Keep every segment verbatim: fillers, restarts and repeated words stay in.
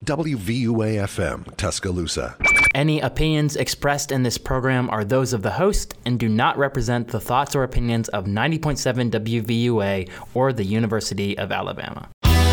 W V U A F M, Tuscaloosa. Any opinions expressed in this program are those of the host and do not represent the thoughts or opinions of ninety point seven W V U A or the University of Alabama.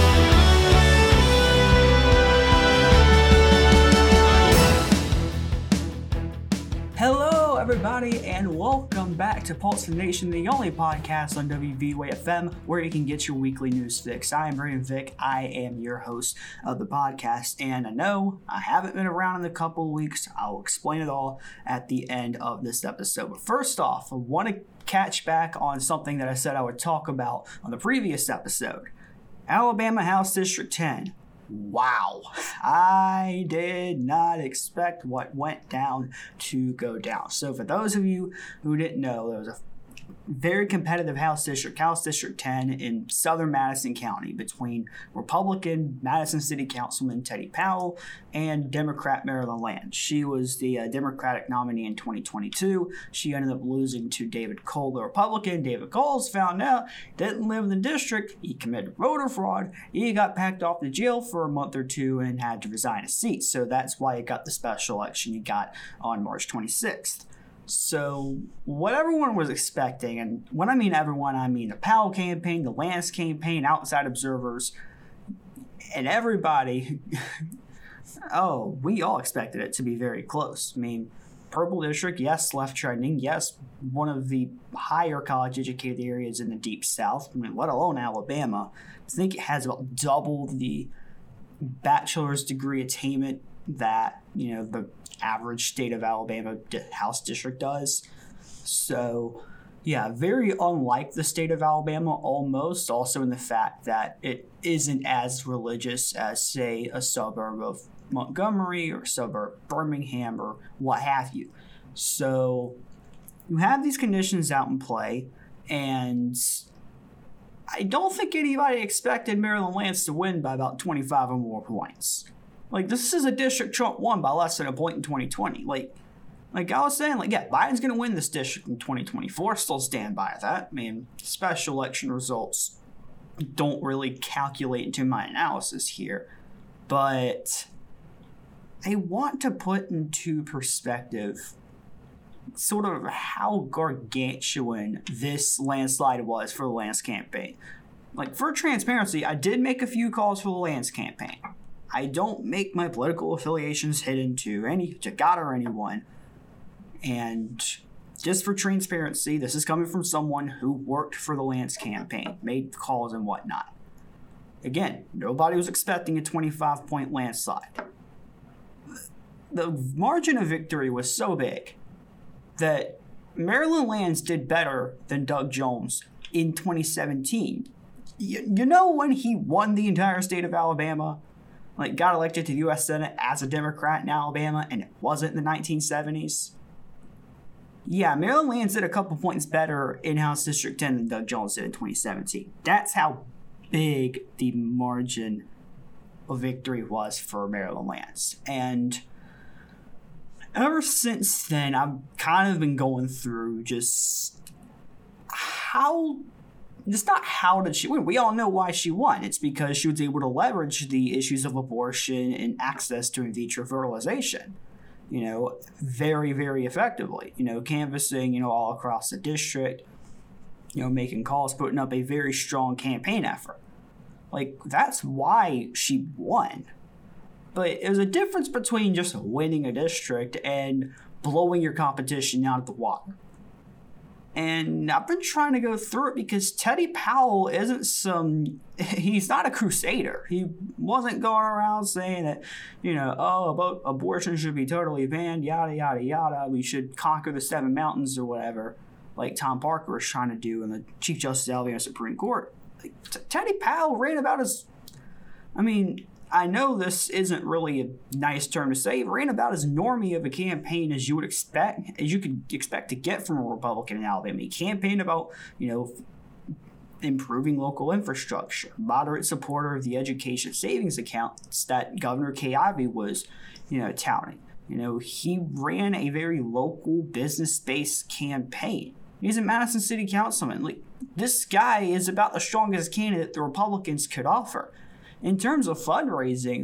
Hello, everybody, and welcome back to Pulse of the Nation, the only podcast on W V U A F M where you can get your weekly news fix. I am Brandon Vick. I am your host of the podcast, and I know I haven't been around in a couple of weeks. I'll explain it all at the end of this episode. But first off, I want to catch back on something that I said I would talk about on the previous episode. Alabama House District ten. Wow, I did not expect what went down to go down. So for those of you who didn't know, there was a very competitive House District, House District ten in southern Madison County between Republican Madison City Councilman Teddy Powell and Democrat Marilyn Land. She was the uh, Democratic nominee in twenty twenty-two. She ended up losing to David Cole, the Republican. David Cole's found out didn't live in the district. He committed voter fraud. He got packed off to jail for a month or two and had to resign his seat. So that's why he got the special election he got on March twenty-sixth. So what everyone was expecting, and when I mean everyone, I mean the Powell campaign, the Lance campaign, outside observers, and everybody, oh, we all expected it to be very close. I mean, Purple District, yes, left trending, yes, one of the higher college-educated areas in the Deep South, I mean, let alone Alabama. I think it has about double the bachelor's degree attainment that, you know, the average state of Alabama House District does. So, yeah, very unlike the state of Alabama almost, also in the fact that it isn't as religious as, say, a suburb of Montgomery or a suburb of Birmingham or what have you. So, you have these conditions out in play, and I don't think anybody expected Marilyn Lance to win by about twenty-five or more points. Like, this is a district Trump won by less than a point in twenty twenty. Like, like I was saying, like, yeah, Biden's going to win this district in twenty twenty-four. Still stand by that. I mean, special election results don't really calculate into my analysis here. But I want to put into perspective sort of how gargantuan this landslide was for the Lance campaign. Like, for transparency, I did make a few calls for the Lance campaign. I don't make my political affiliations hidden to any to God or anyone. And just for transparency, this is coming from someone who worked for the Lance campaign, made calls and whatnot. Again, nobody was expecting a twenty-five point landslide. The margin of victory was so big that Marilyn Lance did better than Doug Jones in twenty seventeen. You, you know when he won the entire state of Alabama? Like, got elected to the U S Senate as a Democrat in Alabama, and it wasn't in the nineteen seventies. Yeah, Marilyn Lance did a couple points better in House District ten than Doug Jones did in twenty seventeen. That's how big the margin of victory was for Marilyn Lance. And ever since then, I've kind of been going through just how... It's not how did she win. We all know why she won. It's because she was able to leverage the issues of abortion and access to in vitro fertilization, you know, very, very effectively. You know, canvassing, you know, all across the district, you know, making calls, putting up a very strong campaign effort. Like, that's why she won. But there's a difference between just winning a district and blowing your competition out of the water. And I've been trying to go through it because Teddy Powell isn't some, he's not a crusader. He wasn't going around saying that, you know, oh, about abortion should be totally banned, yada, yada, yada. We should conquer the seven mountains or whatever, like Tom Parker was trying to do in the Chief Justice of the Alabama Supreme Court. Like, T- Teddy Powell ran about as, I mean, I know this isn't really a nice term to say, ran about as normie of a campaign as you would expect, as you could expect to get from a Republican in Alabama. He campaigned about, you know, improving local infrastructure, moderate supporter of the education savings accounts that Governor Kay Ivey was, you know, touting. You know, he ran a very local business-based campaign. He's a Madison City Councilman. Like, this guy is about the strongest candidate the Republicans could offer. In terms of fundraising,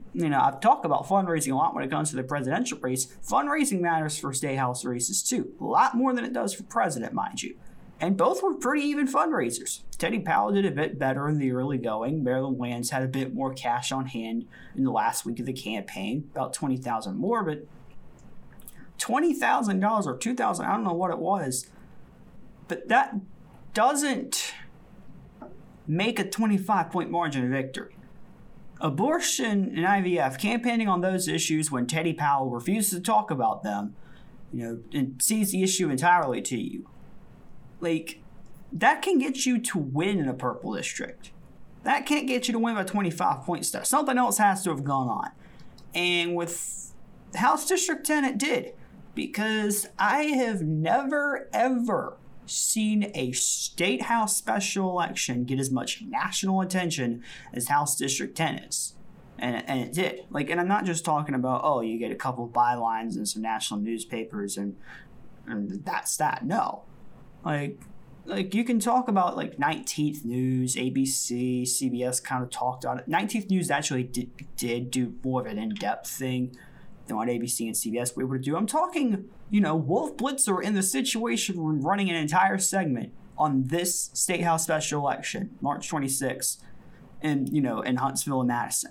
you know, I've talked about fundraising a lot when it comes to the presidential race. Fundraising matters for state house races too, a lot more than it does for president, mind you. And both were pretty even fundraisers. Teddy Powell did a bit better in the early going. Maryland Lands had a bit more cash on hand in the last week of the campaign, about twenty thousand dollars more, but twenty thousand dollars or two thousand dollars, I don't know what it was, but that doesn't make a twenty-five point margin of victory. Abortion and I V F, campaigning on those issues when Teddy Powell refuses to talk about them, you know, and sees the issue entirely to you. Like, that can get you to win in a purple district. That can't get you to win by twenty-five points though. Something else has to have gone on. And with House District ten, it did. Because I have never, ever seen a state house special election get as much national attention as House District ten is. And, and it did. Like, and I'm not just talking about, oh, you get a couple of bylines in some national newspapers and, and that's that. No. Like, like you can talk about like nineteenth News, A B C, C B S kind of talked on it. nineteenth News actually did, did do more of an in-depth thing than what A B C and C B S were able to do. I'm talking, you know, Wolf Blitzer in the Situation Room running an entire segment on this State House special election, March twenty-sixth, in, you know, in Huntsville and Madison.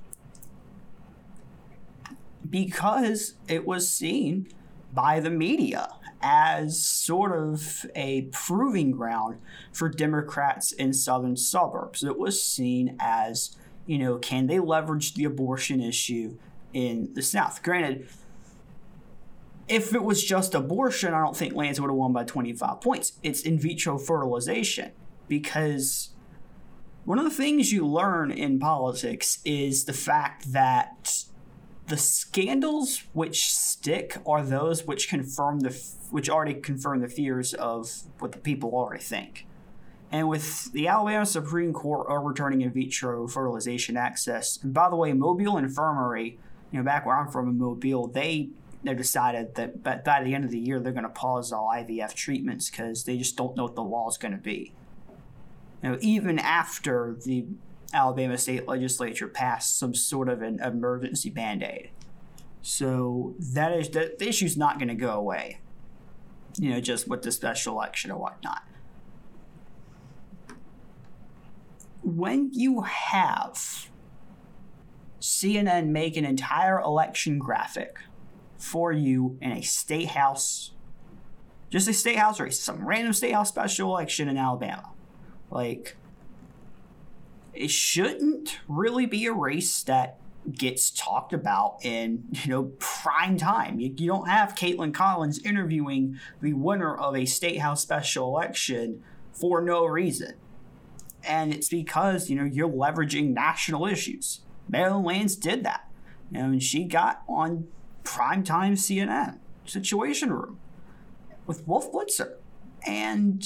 Because it was seen by the media as sort of a proving ground for Democrats in southern suburbs. It was seen as, you know, can they leverage the abortion issue in the South? Granted, if it was just abortion, I don't think Lance would have won by twenty-five points. It's in vitro fertilization, because one of the things you learn in politics is the fact that the scandals which stick are those which confirm the which already confirm the fears of what the people already think. And with the Alabama Supreme Court overturning in vitro fertilization access, and by the way, Mobile Infirmary, you know, back where I'm from in Mobile, they they decided that by, by the end of the year they're going to pause all I V F treatments because they just don't know what the law is going to be. You know, even after the Alabama state legislature passed some sort of an emergency band-aid. So that is the, the issue's not going to go away, you know, just with the special election or whatnot. When you have C N N make an entire election graphic for you in a state house, just a state house race, some random state house special election in Alabama, like, it shouldn't really be a race that gets talked about in, you know, prime time. You, you don't have Caitlin Collins interviewing the winner of a state house special election for no reason. And it's because, you know, you're leveraging national issues. Maryland Lands did that. You know, and she got on primetime C N N, Situation Room, with Wolf Blitzer. And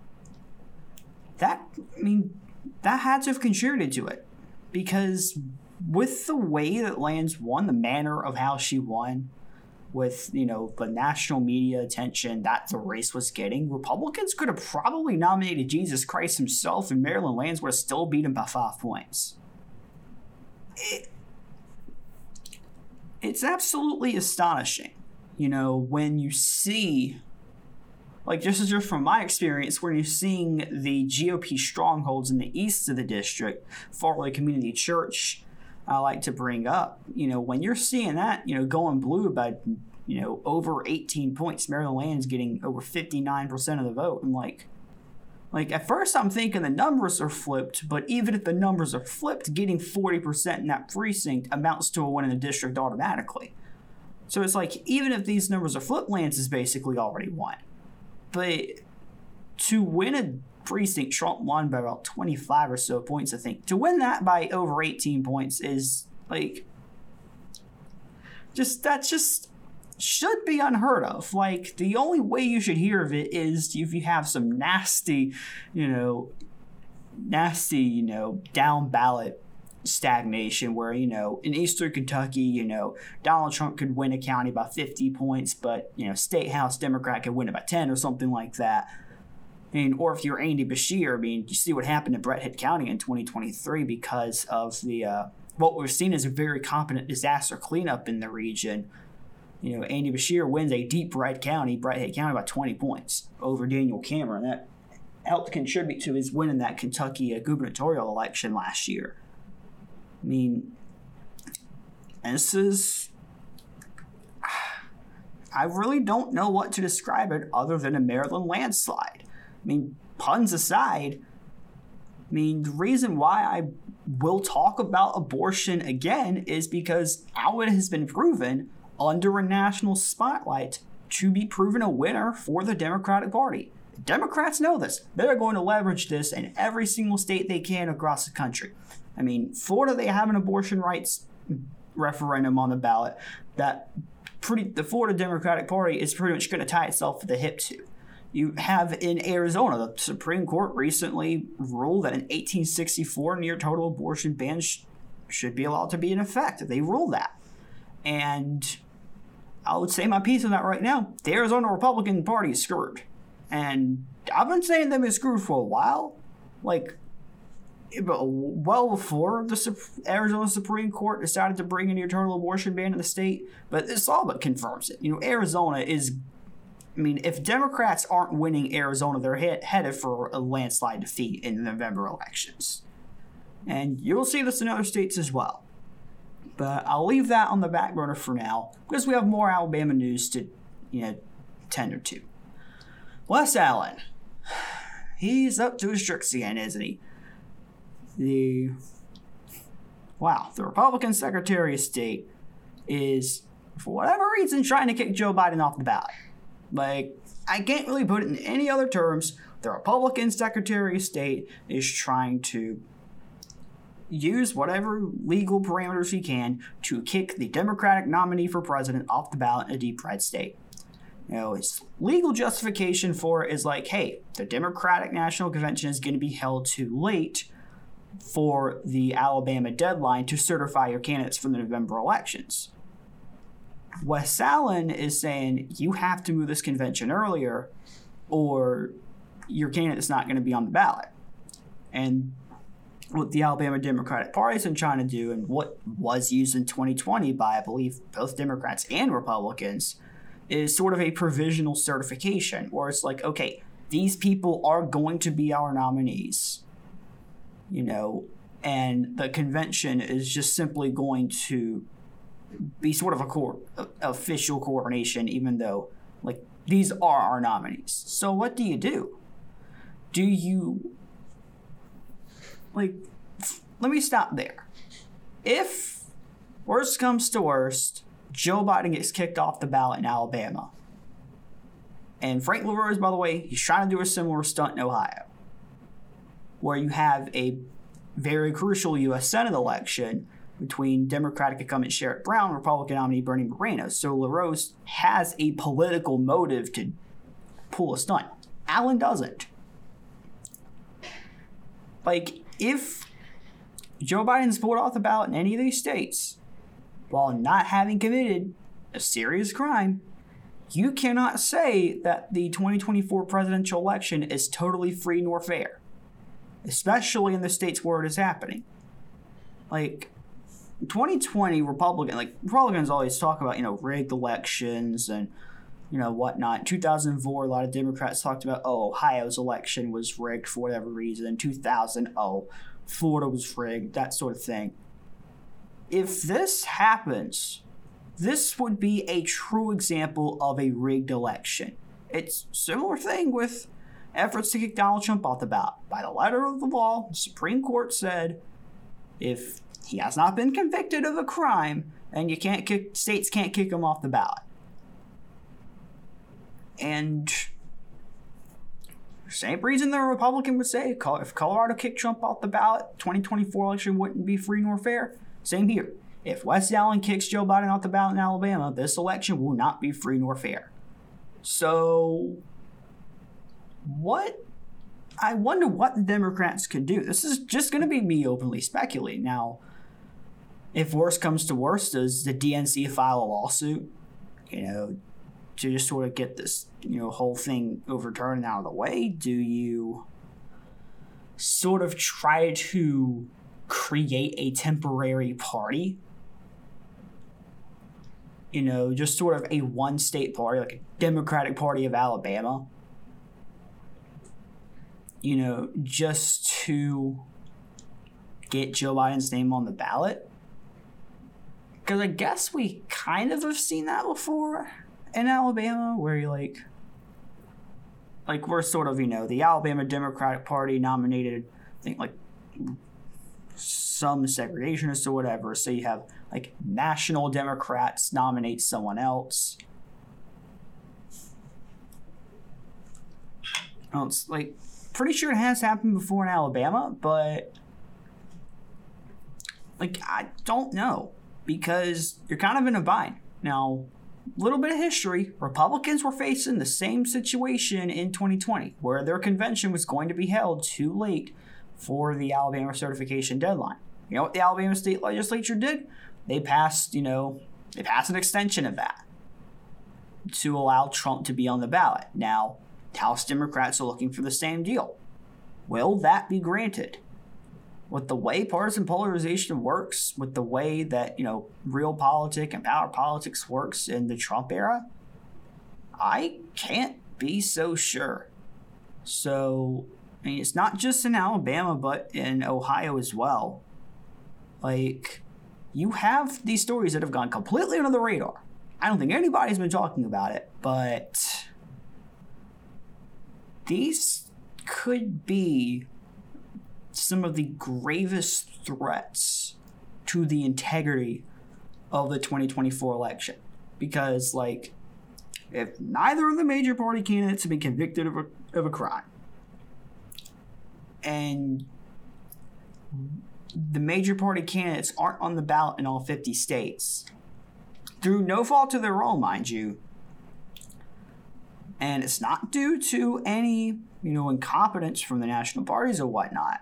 that, I mean, that had to have contributed to it, because with the way that Lands won, the manner of how she won, with, you know, the national media attention that the race was getting, Republicans could have probably nominated Jesus Christ himself, and Maryland Lands would have still beat him by five points. It, it's absolutely astonishing, you know, when you see, like, just as just from my experience, when you're seeing the G O P strongholds in the east of the district, Fort Lake Community Church, I like to bring up, you know, when you're seeing that, you know, going blue by, you know, over eighteen points, Maryland Lands getting over fifty-nine percent of the vote. I'm like, like, at first I'm thinking the numbers are flipped, but even if the numbers are flipped, getting forty percent in that precinct amounts to a win in the district automatically. So it's like, even if these numbers are flipped, Lands is basically already won. But to win a precinct, Trump won by about twenty-five or so points, I think. To win that by over eighteen points is, like, just, that just should be unheard of. Like, the only way you should hear of it is if you have some nasty, you know, nasty, you know, down ballot stagnation where, you know, in Eastern Kentucky, you know, Donald Trump could win a county by fifty points, but, you know, State House Democrat could win it by ten or something like that. I mean, or if you're Andy Beshear, I mean, you see what happened in Bret Harte County in twenty twenty-three because of the uh, what we've seen is a very competent disaster cleanup in the region. You know, Andy Beshear wins a deep red county, Brighthead County, by twenty points over Daniel Cameron. That helped contribute to his win in that Kentucky uh, gubernatorial election last year. I mean, and this is... I really don't know what to describe it other than a Maryland landslide. I mean, puns aside, I mean, the reason why I will talk about abortion again is because how it has been proven under a national spotlight to be proven a winner for the Democratic Party. Democrats know this. They're going to leverage this in every single state they can across the country. I mean, Florida, they have an abortion rights referendum on the ballot that pretty the Florida Democratic Party is pretty much going to tie itself to the hip to. You have in Arizona, the Supreme Court recently ruled that an eighteen sixty-four near total abortion ban sh- should be allowed to be in effect. They ruled that. And I would say my piece on that right now. The Arizona Republican Party is screwed. And I've been saying they've been screwed for a while. Like, well before the Arizona Supreme Court decided to bring a near total abortion ban in the state. But this all but confirms it. You know, Arizona is... I mean, if Democrats aren't winning Arizona, they're he- headed for a landslide defeat in the November elections. And you'll see this in other states as well. But I'll leave that on the back burner for now, because we have more Alabama news to, you know, tender to. Wes Allen. He's up to his tricks again, isn't he? The... Wow, the Republican Secretary of State is, for whatever reason, trying to kick Joe Biden off the ballot. Like, I can't really put it in any other terms. The Republican Secretary of State is trying to use whatever legal parameters he can to kick the Democratic nominee for president off the ballot in a deep red state. You know, his legal justification for it is like, hey, the Democratic National Convention is going to be held too late for the Alabama deadline to certify your candidates for the November elections. Wes Allen is saying you have to move this convention earlier or your candidate's not going to be on the ballot. And what the Alabama Democratic Party has been trying to do, and what was used in twenty twenty by, I believe, both Democrats and Republicans, is sort of a provisional certification, where it's like, okay, these people are going to be our nominees, you know, and the convention is just simply going to be sort of a court, a, official coronation, even though, like, these are our nominees. So what do you do? Do you... Like, let me stop there. If worst comes to worst, Joe Biden gets kicked off the ballot in Alabama. And Frank LaRose, by the way, he's trying to do a similar stunt in Ohio, where you have a very crucial U S Senate election between Democratic incumbent Sherrod Brown and Republican nominee Bernie Moreno. So LaRose has a political motive to pull a stunt. Allen doesn't. Like, if Joe Biden's pulled off the ballot in any of these states while not having committed a serious crime, you cannot say that the twenty twenty-four presidential election is totally free nor fair, especially in the states where it is happening. Like, twenty twenty Republican, like, Republicans always talk about, you know, rigged elections and, you know, whatnot. In two thousand four, a lot of Democrats talked about, oh, Ohio's election was rigged for whatever reason. In two thousand, oh, Florida was rigged, that sort of thing. If this happens, this would be a true example of a rigged election. It's a similar thing with efforts to kick Donald Trump off the ballot. By the letter of the law, the Supreme Court said if he has not been convicted of a crime, then you can't kick, states can't kick him off the ballot. And same reason the Republican would say if Colorado kicked Trump off the ballot, twenty twenty-four election wouldn't be free nor fair. Same here. If Wes Allen kicks Joe Biden off the ballot in Alabama, this election will not be free nor fair. So, what? I wonder what the Democrats could do. This is just going to be me openly speculating. Now, if worse comes to worse, does the D N C file a lawsuit? You know, to just sort of get this, you know, whole thing overturned out of the way? Do you sort of try to create a temporary party. You know, just sort of a one-state party, like a Democratic Party of Alabama. You know, just to get Joe Biden's name on the ballot. Because I guess we kind of have seen that before in Alabama, where you like, like we're sort of, you know, the Alabama Democratic Party nominated, I think, like some segregationists or whatever. So you have like national Democrats nominate someone else. Oh, it's like pretty sure it has happened before in Alabama, but like I don't know, because you're kind of in a bind. Now, a little bit of history, Republicans were facing the same situation in twenty twenty, where their convention was going to be held too late for the Alabama certification deadline. You know what the Alabama state legislature did? They passed, you know, they passed an extension of that to allow Trump to be on the ballot. Now, House Democrats are looking for the same deal. Will that be granted? With the way partisan polarization works, with the way that, you know, real politics and power politics works in the Trump era, I can't be so sure. So, I mean, it's not just in Alabama, but in Ohio as well. Like, you have these stories that have gone completely under the radar. I don't think anybody's been talking about it, but these could be some of the gravest threats to the integrity of the twenty twenty-four election. Because, like, if neither of the major party candidates have been convicted of a, of a crime, and the major party candidates aren't on the ballot in all fifty states, through no fault of their own, mind you, and it's not due to any, you know, incompetence from the national parties or whatnot,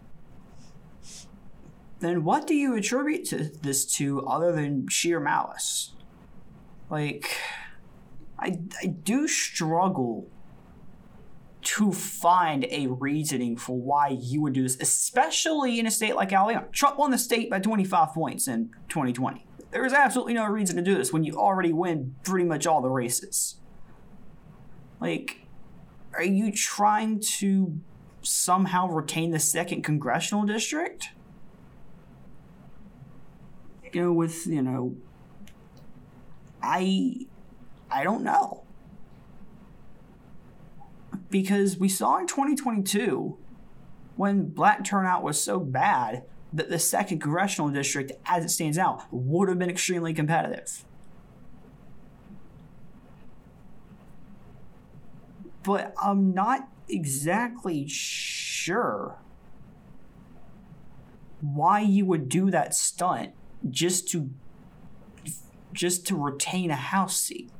then what do you attribute to this to other than sheer malice? Like, I, I do struggle to find a reasoning for why you would do this, especially in a state like Alabama. Trump won the state by twenty-five points in twenty twenty. There is absolutely no reason to do this when you already win pretty much all the races. Like, are you trying to somehow retain the second congressional district? You know, with, you know, I, I don't know. Because we saw in twenty twenty-two, when black turnout was so bad, that the second congressional district, as it stands out, would have been extremely competitive. But I'm not exactly sure why you would do that stunt just to just to retain a House seat.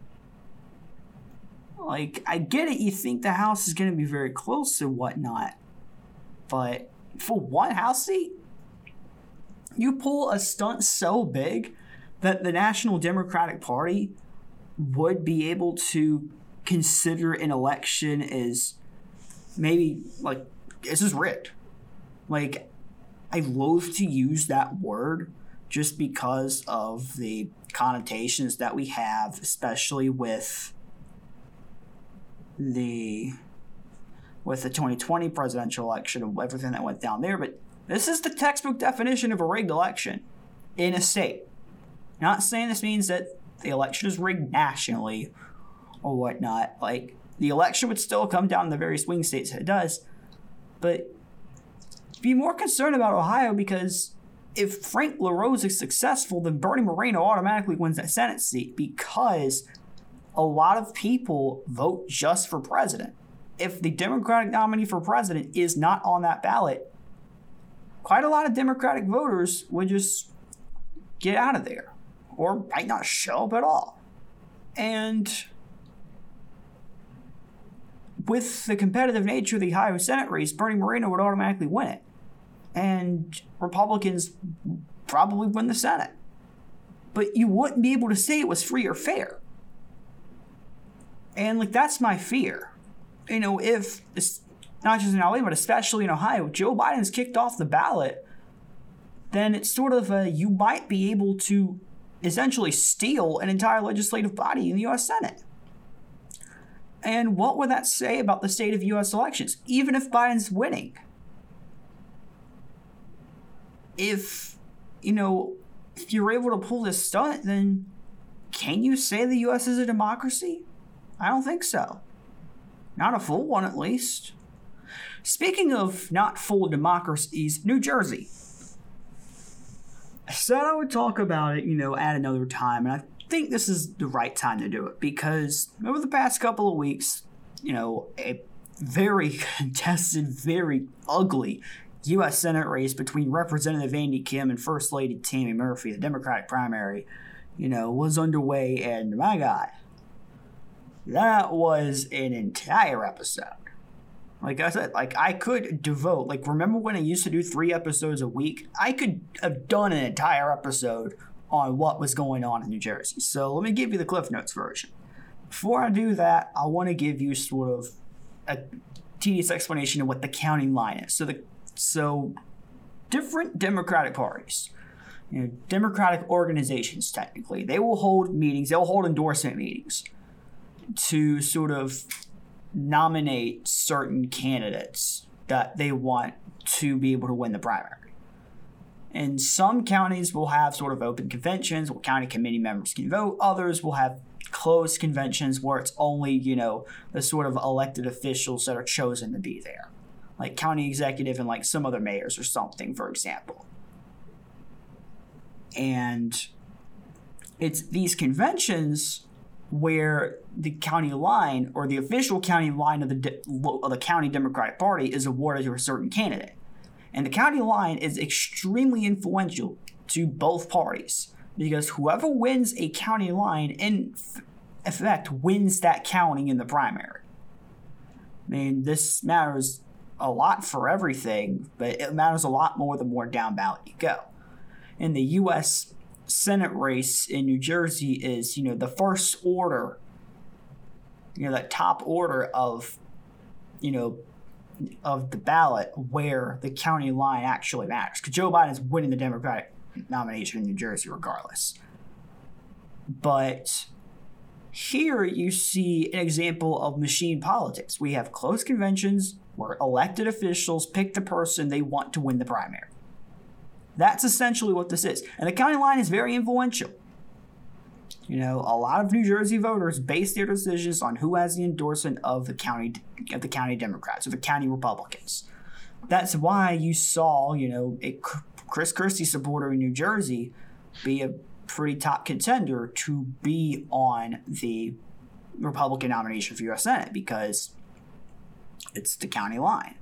Like, I get it, you think the House is going to be very close and whatnot, but for one House seat, you pull a stunt so big that the National Democratic Party would be able to consider an election as maybe, like, this is rigged. Like, I loathe to use that word just because of the connotations that we have, especially with the with the twenty twenty presidential election and everything that went down there. But this is the textbook definition of a rigged election in a state. Not saying this means that the election is rigged nationally or whatnot. Like, the election would still come down in the very swing states that it does. But be more concerned about Ohio, because if Frank LaRose is successful, then Bernie Moreno automatically wins that Senate seat, because a lot of people vote just for president. If the Democratic nominee for president is not on that ballot, quite a lot of Democratic voters would just get out of there or might not show up at all. And with the competitive nature of the Ohio Senate race, Bernie Moreno would automatically win it. And Republicans probably win the Senate. But you wouldn't be able to say it was free or fair. And, like, that's my fear. You know, if, it's not just in Alabama, but especially in Ohio, Joe Biden's kicked off the ballot then it's sort of a, you might be able to essentially steal an entire legislative body in the U S Senate. And what would that say about the state of U S elections, even if Biden's winning? If, you know, if you're able to pull this stunt, then can you say the U S is a democracy? I don't think so. Not a full one, at least. Speaking of not full democracies, New Jersey. I said I would talk about it, you know, at another time, and I think this is the right time to do it because over the past couple of weeks, you know, a very contested, very ugly U S Senate race between Representative Andy Kim and First Lady Tammy Murphy, the Democratic primary, you know, was underway, and my God, that was an entire episode. Like I said, like I could devote, like remember when I used to do three episodes a week? I could have done an entire episode on what was going on in New Jersey. So let me give you the Cliff Notes version. Before I do that, I want to give you sort of a tedious explanation of what the county line is. So the so different Democratic parties, you know, Democratic organizations technically, they will hold meetings, they'll hold endorsement meetings to sort of nominate certain candidates that they want to be able to win the primary. And some counties will have sort of open conventions where county committee members can vote. Others will have closed conventions where it's only, you know, the sort of elected officials that are chosen to be there. Like county executive and like some other mayors or something, for example. And it's these conventions where the county line or the official county line of the de- of the county Democratic Party is awarded to a certain candidate. And the county line is extremely influential to both parties because whoever wins a county line in effect wins that county in the primary. I mean, this matters a lot for everything, but it matters a lot more the more down ballot you go. In the U S Senate race in New Jersey is, you know, the first order, you know, that top order of, you know, of the ballot where the county line actually matters. Because Joe Biden is winning the Democratic nomination in New Jersey regardless. But here you see an example of machine politics. We have closed conventions where elected officials pick the person they want to win the primary. That's essentially what this is. And the county line is very influential. You know, a lot of New Jersey voters base their decisions on who has the endorsement of the county of the county Democrats or the county Republicans. That's why you saw, you know, a Chris Christie supporter in New Jersey be a pretty top contender to be on the Republican nomination for U S Senate because it's the county line.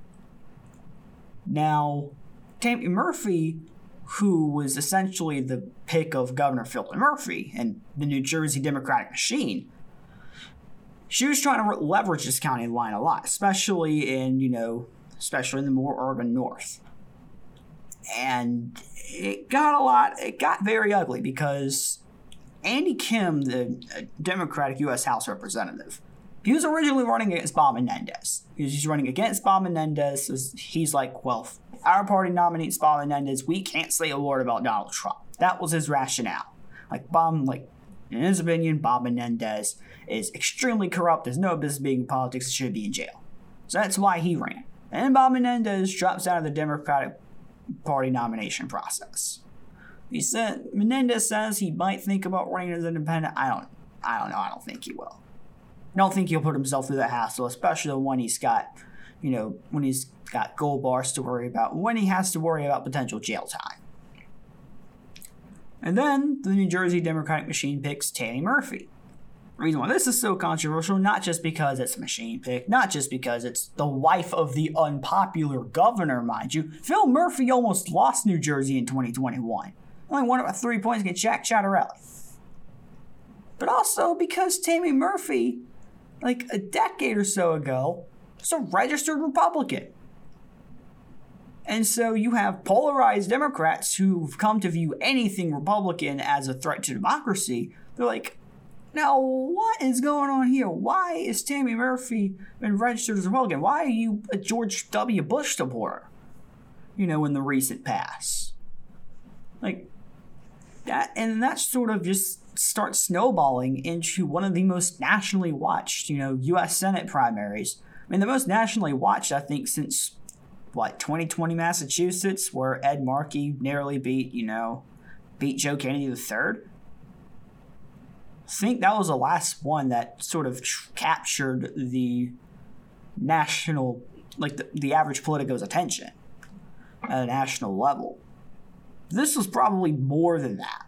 Now, Tammy Murphy, who was essentially the pick of Governor Philip Murphy and the New Jersey Democratic machine, she was trying to leverage this county line a lot, especially in, you know, especially in the more urban north. And it got a lot, it got very ugly because Andy Kim, the Democratic U S House representative, he was originally running against Bob Menendez. He was running against Bob Menendez. He's like, well, our party nominates Bob Menendez. We can't say a word about Donald Trump. That was his rationale. Like, Bob, like, in his opinion, Bob Menendez is extremely corrupt. There's no business being in politics. He should be in jail. So that's why he ran. And Bob Menendez drops out of the Democratic Party nomination process. He said, Menendez says he might think about running as independent. I don't, I don't know. I don't think he will. I don't think he'll put himself through that hassle, especially when he's got, you know, when he's got gold bars to worry about, when he has to worry about potential jail time. And then the New Jersey Democratic machine picks Tammy Murphy. The reason why this is so controversial, not just because it's a machine pick, not just because it's the wife of the unpopular governor, mind you. Phil Murphy almost lost New Jersey in twenty twenty-one. Only won it by three points against Jack Ciattarelli. But also because Tammy Murphy, like a decade or so ago, was a registered Republican. And so you have polarized Democrats who've come to view anything Republican as a threat to democracy. They're like, now what is going on here? Why is Tammy Murphy been registered as a Republican? Why are you a George W. Bush supporter, you know, in the recent past? Like, that, and that sort of just starts snowballing into one of the most nationally watched, you know, U S Senate primaries. I mean, the most nationally watched, I think, since, what, twenty twenty Massachusetts, where Ed Markey narrowly beat, you know, beat Joe Kennedy the third. I think that was the last one that sort of tr- captured the national, like the, the average Politico's attention at a national level. This was probably more than that.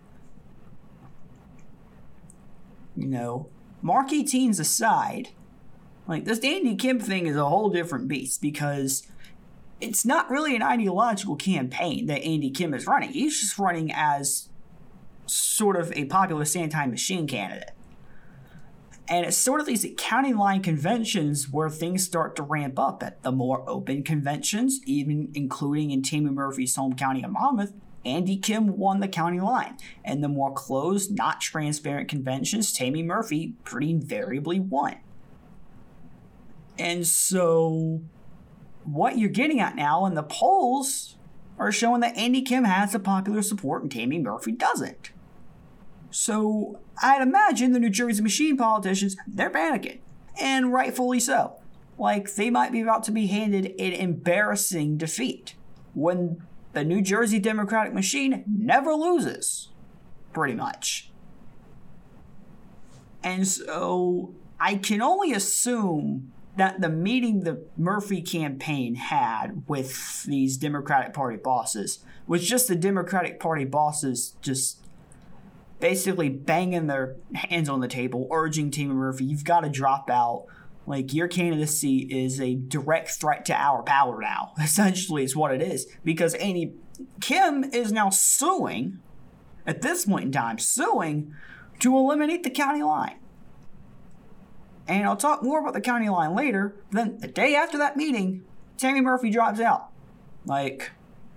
You know, Markey teens aside, like this Andy Kim thing is a whole different beast because it's not really an ideological campaign that Andy Kim is running. He's just running as sort of a populist anti-machine candidate. And it's sort of these county line conventions where things start to ramp up. At the more open conventions, even including in Tammy Murphy's home county of Monmouth, Andy Kim won the county line. And the more closed, not transparent conventions, Tammy Murphy pretty invariably won. And so what you're getting at now in the polls are showing that Andy Kim has the popular support and Tammy Murphy doesn't. So I'd imagine the New Jersey machine politicians, they're panicking. And rightfully so. Like, they might be about to be handed an embarrassing defeat when the New Jersey Democratic machine never loses, pretty much. And so I can only assume that the meeting the Murphy campaign had with these Democratic Party bosses was just the Democratic Party bosses just basically banging their hands on the table, urging Tammy Murphy, you've got to drop out. Like, your candidacy is a direct threat to our power now. Essentially, is what it is. Because Andy Kim is now suing, at this point in time, suing to eliminate the county line. And I'll talk more about the county line later. Then the day after that meeting, Tammy Murphy drops out. Like,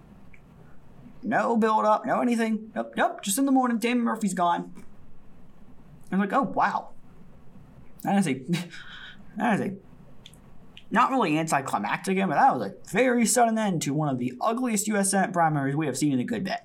no build up, no anything. Nope, nope. Just in the morning, Tammy Murphy's gone. I'm like, oh, wow. That is a, that is a, not really anticlimactic, but that was a very sudden end to one of the ugliest U S Senate primaries we have seen in a good bit.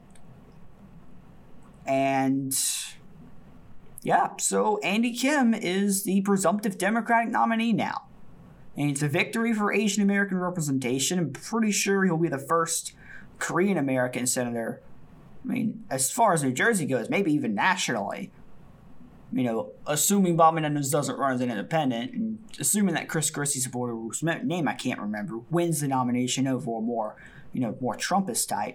And yeah, so Andy Kim is the presumptive Democratic nominee now. And it's a victory for Asian American representation. I'm pretty sure he'll be the first Korean American senator. I mean, as far as New Jersey goes, maybe even nationally. You know, assuming Bob Menendez doesn't run as an independent, and assuming that Chris Christie supporter, whose name I can't remember, wins the nomination over a more, you know, more Trumpist type.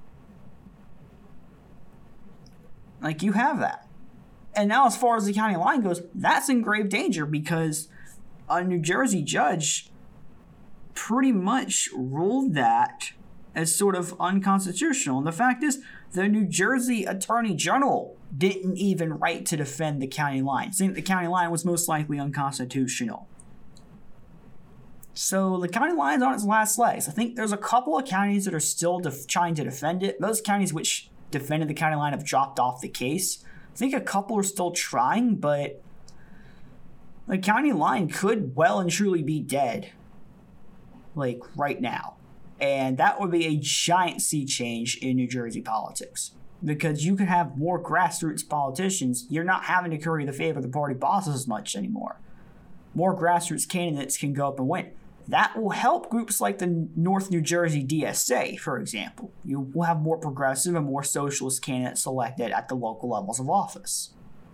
Like, you have that. And now as far as the county line goes, that's in grave danger because a New Jersey judge pretty much ruled that as sort of unconstitutional. And the fact is, the New Jersey Attorney General didn't even write to defend the county line, saying the county line was most likely unconstitutional. So the county line's on its last legs. I think there's a couple of counties that are still def- trying to defend it. Most counties which defended the county line have dropped off the case. I think a couple are still trying, but the county line could well and truly be dead, like, right now. And that would be a giant sea change in New Jersey politics. Because you could have more grassroots politicians. You're not having to curry the favor of the party bosses as much anymore. More grassroots candidates can go up and win. That will help groups like the North New Jersey D S A, for example. You will have more progressive and more socialist candidates selected at the local levels of office.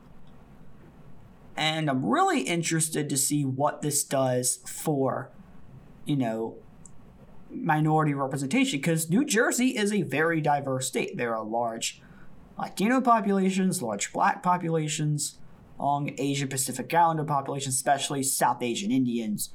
And I'm really interested to see what this does for, you know, minority representation, because New Jersey is a very diverse state. There are large Latino populations, large Black populations, long Asian Pacific Islander populations, especially South Asian Indians,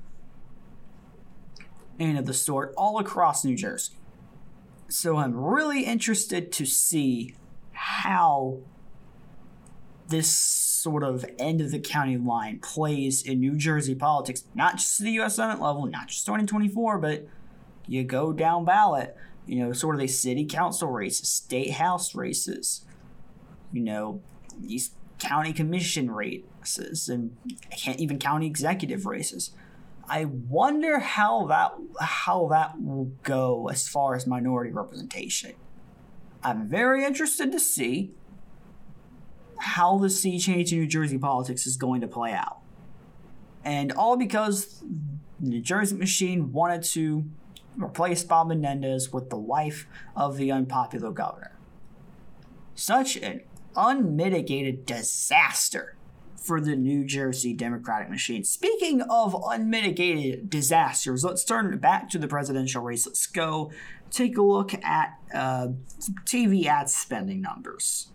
and of the sort, all across New Jersey. So I'm really interested to see how this sort of end of the county line plays in New Jersey politics, not just at the U S Senate level, not just twenty twenty-four, but you go down ballot, you know, sort of the city council races, state house races, you know, these county commission races, and even county executive races. I wonder how that how that will go as far as minority representation. I'm very interested to see how the sea change in New Jersey politics is going to play out. And all because the New Jersey machine wanted to replace Bob Menendez with the wife of the unpopular governor. Such an unmitigated disaster for the New Jersey Democratic machine. Speaking of unmitigated disasters, let's turn back to the presidential race. Let's go take a look at uh, T V ad spending numbers.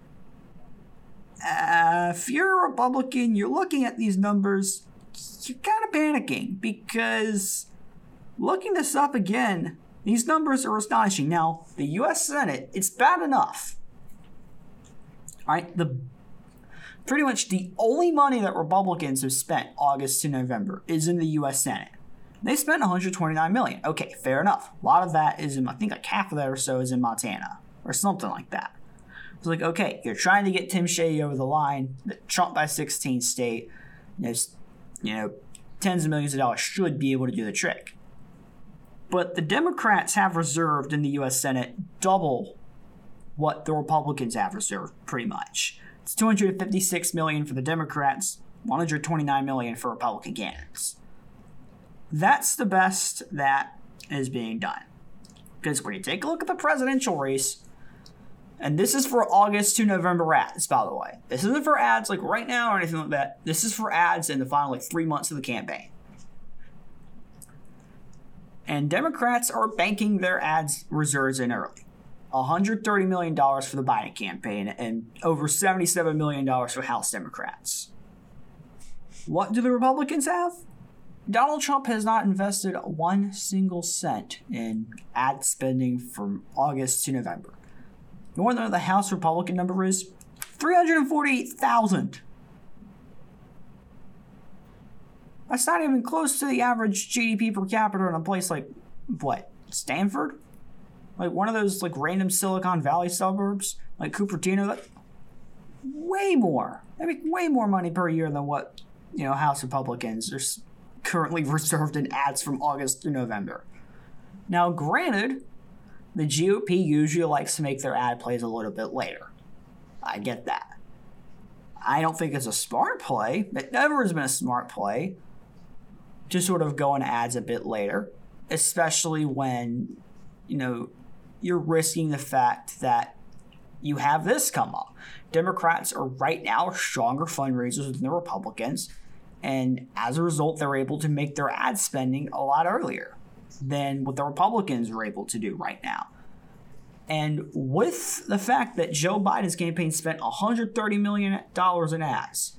Uh, if you're a Republican, you're looking at these numbers, you're kind of panicking because looking this up again, these numbers are astonishing. Now, the U S Senate, it's bad enough. All right, the pretty much the only money that Republicans have spent August to November is in the U S Senate. They spent one hundred twenty-nine million dollars. Okay, fair enough. A lot of that is in, I think like half of that or so is in Montana or something like that. It's like, okay, you're trying to get Tim Shady over the line. The Trump by sixteen state, there's, you know, tens of millions of dollars should be able to do the trick. But the Democrats have reserved in the U S Senate double what the Republicans have reserved, pretty much. It's two hundred fifty-six million dollars for the Democrats, one hundred twenty-nine million dollars for Republican candidates. That's the best that is being done. Because when you take a look at the presidential race, and this is for August to November ads, by the way. This isn't for ads like right now or anything like that. This is for ads in the final like three months of the campaign. And Democrats are banking their ads reserves in early. one hundred thirty million dollars for the Biden campaign and over seventy-seven million dollars for House Democrats. What do the Republicans have? Donald Trump has not invested one single cent in ad spending from August to November. You want to know what the House Republican number is? three hundred forty-eight thousand. That's not even close to the average G D P per capita in a place like, what, Stanford? Like one of those like random Silicon Valley suburbs, like Cupertino. That way more. They make way more money per year than what, you know, House Republicans are currently reserved in ads from August to November. Now, granted, the G O P usually likes to make their ad plays a little bit later. I get that. I don't think it's a smart play. It never has been a smart play to sort of go in ads a bit later, especially when, you know, you're risking the fact that you have this come up. Democrats are right now stronger fundraisers than the Republicans, and as a result, they're able to make their ad spending a lot earlier than what the Republicans are able to do right now. And with the fact that Joe Biden's campaign spent one hundred thirty million dollars in ads,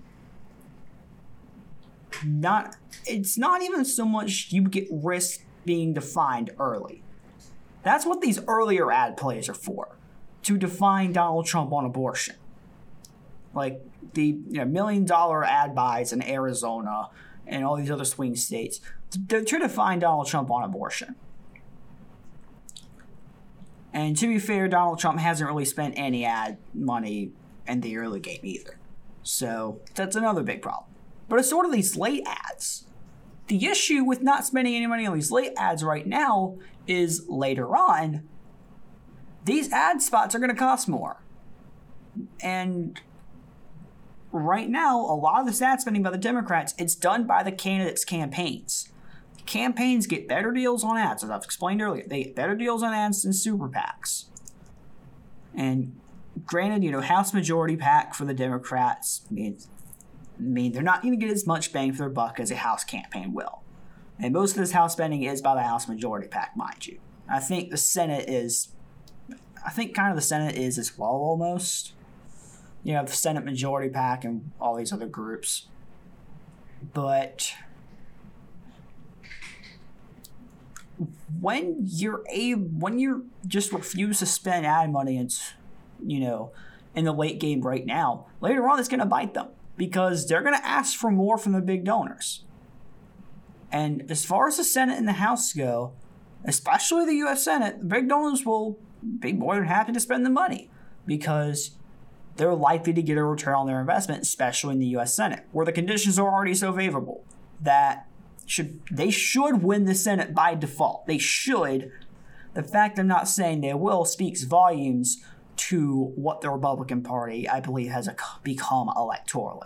not it's not even so much you get risk being defined early. That's what these earlier ad plays are for, to define Donald Trump on abortion. Like the you know, million dollar ad buys in Arizona and all these other swing states, to, to define Donald Trump on abortion. And to be fair, Donald Trump hasn't really spent any ad money in the early game either. So that's another big problem. But it's sort of these late ads. The issue with not spending any money on these late ads right now is later on, these ad spots are going to cost more. And right now, a lot of this ad spending by the Democrats, it's done by the candidates' campaigns. Campaigns get better deals on ads, as I've explained earlier. They get better deals on ads than super PACs. And granted, you know, House Majority PAC for the Democrats means I mean, they're not going to get as much bang for their buck as a House campaign will. And most of this House spending is by the House Majority PAC, mind you. I think the Senate is, I think kind of the Senate is as well almost. You know, the Senate Majority PAC and all these other groups. But when you're a, when you just refuse to spend ad money and, you know, in the late game right now, later on it's going to bite them. Because they're going to ask for more from the big donors. And as far as the Senate and the House go, especially the U S Senate, the big donors will be more than happy to spend the money because they're likely to get a return on their investment, especially in the U S Senate, where the conditions are already so favorable that should they should win the Senate by default. They should. The fact I'm not saying they will speaks volumes to what the Republican Party, I believe, has become electorally.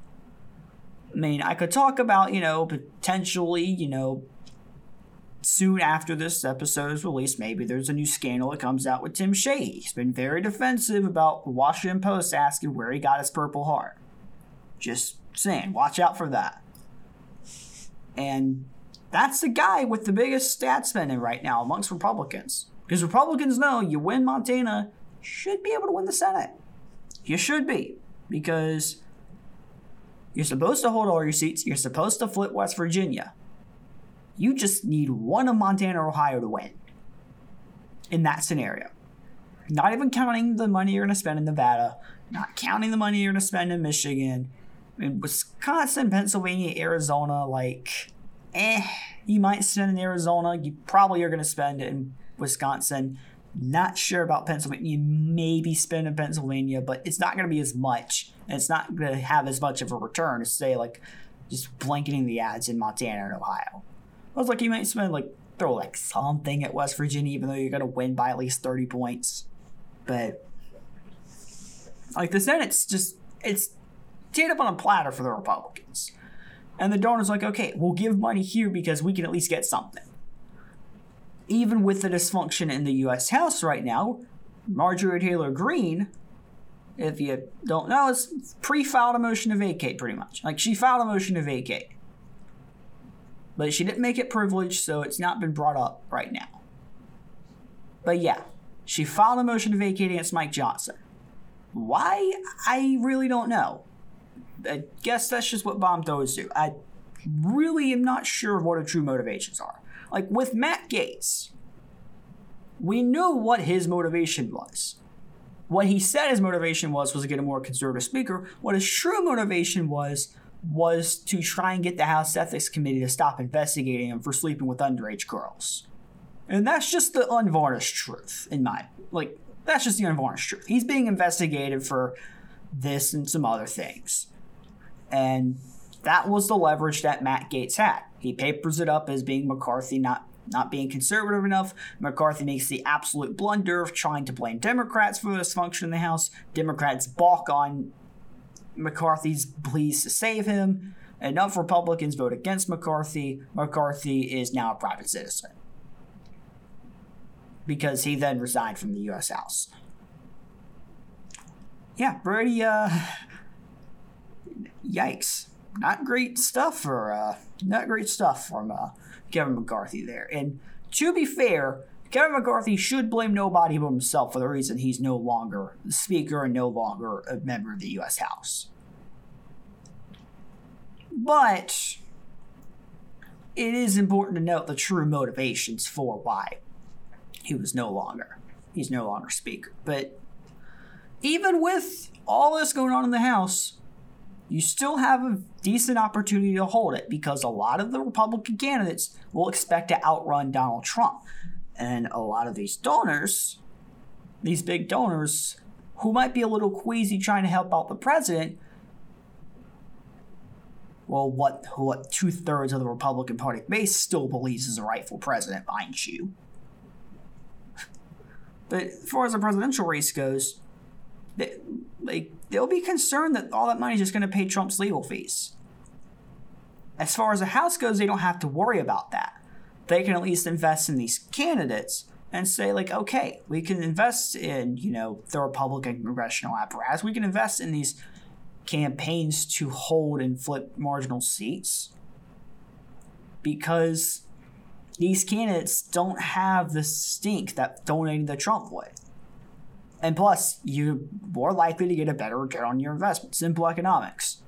I mean, I could talk about, you know, potentially, you know, soon after this episode is released, maybe there's a new scandal that comes out with Tim Sheehy. He's been very defensive about the Washington Post asking where he got his Purple Heart. Just saying, watch out for that. And that's the guy with the biggest stat spending right now amongst Republicans. Because Republicans know you win Montana, you should be able to win the Senate. You should be. Because you're supposed to hold all your seats. You're supposed to flip West Virginia. You just need one of Montana or Ohio to win in that scenario. Not even counting the money you're going to spend in Nevada. Not counting the money you're going to spend in Michigan. In Wisconsin, Pennsylvania, Arizona, like, eh, you might spend in Arizona. You probably are going to spend it in Wisconsin. Not sure about Pennsylvania. You maybe spend in Pennsylvania, but it's not going to be as much. And it's not going to have as much of a return as, say, like, just blanketing the ads in Montana and Ohio. I was like, you might spend, like, throw, like, something at West Virginia, even though you're going to win by at least thirty points. But, like, the Senate's just, it's teed up on a platter for the Republicans. And the donor's like, okay, we'll give money here because we can at least get something. Even with the dysfunction in the U S House right now, Marjorie Taylor Greene, if you don't know, is pre-filed a motion to vacate pretty much. Like, she filed a motion to vacate. But she didn't make it privileged, so it's not been brought up right now. But yeah, she filed a motion to vacate against Mike Johnson. Why? I really don't know. I guess that's just what bomb throwers do. I really am not sure what her true motivations are. Like, with Matt Gaetz, we knew what his motivation was. What he said his motivation was was to get a more conservative speaker. What his true motivation was was to try and get the House Ethics Committee to stop investigating him for sleeping with underage girls. And that's just the unvarnished truth, in my... Like, that's just the unvarnished truth. He's being investigated for this and some other things. And that was the leverage that Matt Gaetz had. He papers it up as being McCarthy not, not being conservative enough. McCarthy makes the absolute blunder of trying to blame Democrats for the dysfunction in the House. Democrats balk on McCarthy's pleas to save him. Enough Republicans vote against McCarthy. McCarthy is now a private citizen. Because he then resigned from the U S House. Yeah, pretty, uh... yikes. Not great stuff for, uh... Not great stuff from, uh, Kevin McCarthy there. And to be fair, Kevin McCarthy should blame nobody but himself for the reason he's no longer the Speaker and no longer a member of the U S House. But it is important to note the true motivations for why he was no longer, he's no longer Speaker. But even with all this going on in the House, you still have a decent opportunity to hold it because a lot of the Republican candidates will expect to outrun Donald Trump. And a lot of these donors, these big donors, who might be a little queasy trying to help out the president, well, what, what two-thirds of the Republican Party base still believes is the rightful president, mind you. But as far as the presidential race goes, they, like, they'll be concerned that all that money is just going to pay Trump's legal fees. As far as the House goes, they don't have to worry about that. They can at least invest in these candidates and say, like, okay, we can invest in, you know, the Republican congressional apparatus. We can invest in these campaigns to hold and flip marginal seats because these candidates don't have the stink that donating to Trump would. And plus, you're more likely to get a better return on your investment. Simple economics.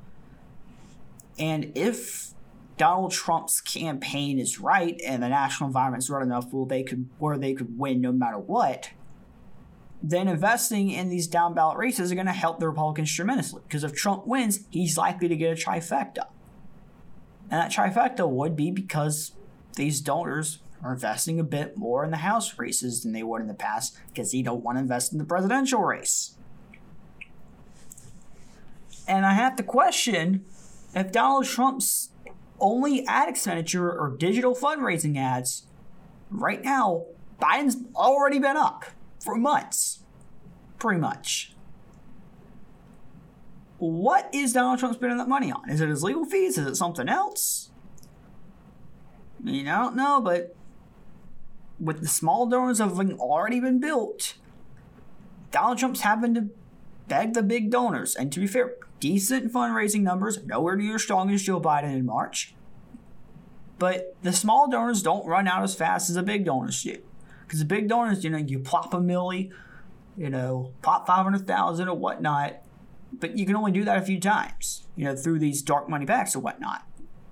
And if Donald Trump's campaign is right and the national environment's right enough where they could where they could win no matter what, then investing in these down ballot races are going to help the Republicans tremendously. Because if Trump wins, he's likely to get a trifecta. And that trifecta would be because these donors are investing a bit more in the House races than they would in the past because they don't want to invest in the presidential race. And I have to question if Donald Trump's only ad expenditure or digital fundraising ads, right now, Biden's already been up for months. pretty much. What is Donald Trump spending that money on? Is it his legal fees? Is it something else? I mean, I don't know, but with the small donors having already been built, Donald Trump's having to beg the big donors. And to be fair, decent fundraising numbers, nowhere near as strong as Joe Biden in March. But the small donors don't run out as fast as the big donors do. Because the big donors, you know, you plop a milli, you know, pop five hundred thousand or whatnot. But you can only do that a few times, you know, through these dark money packs or whatnot.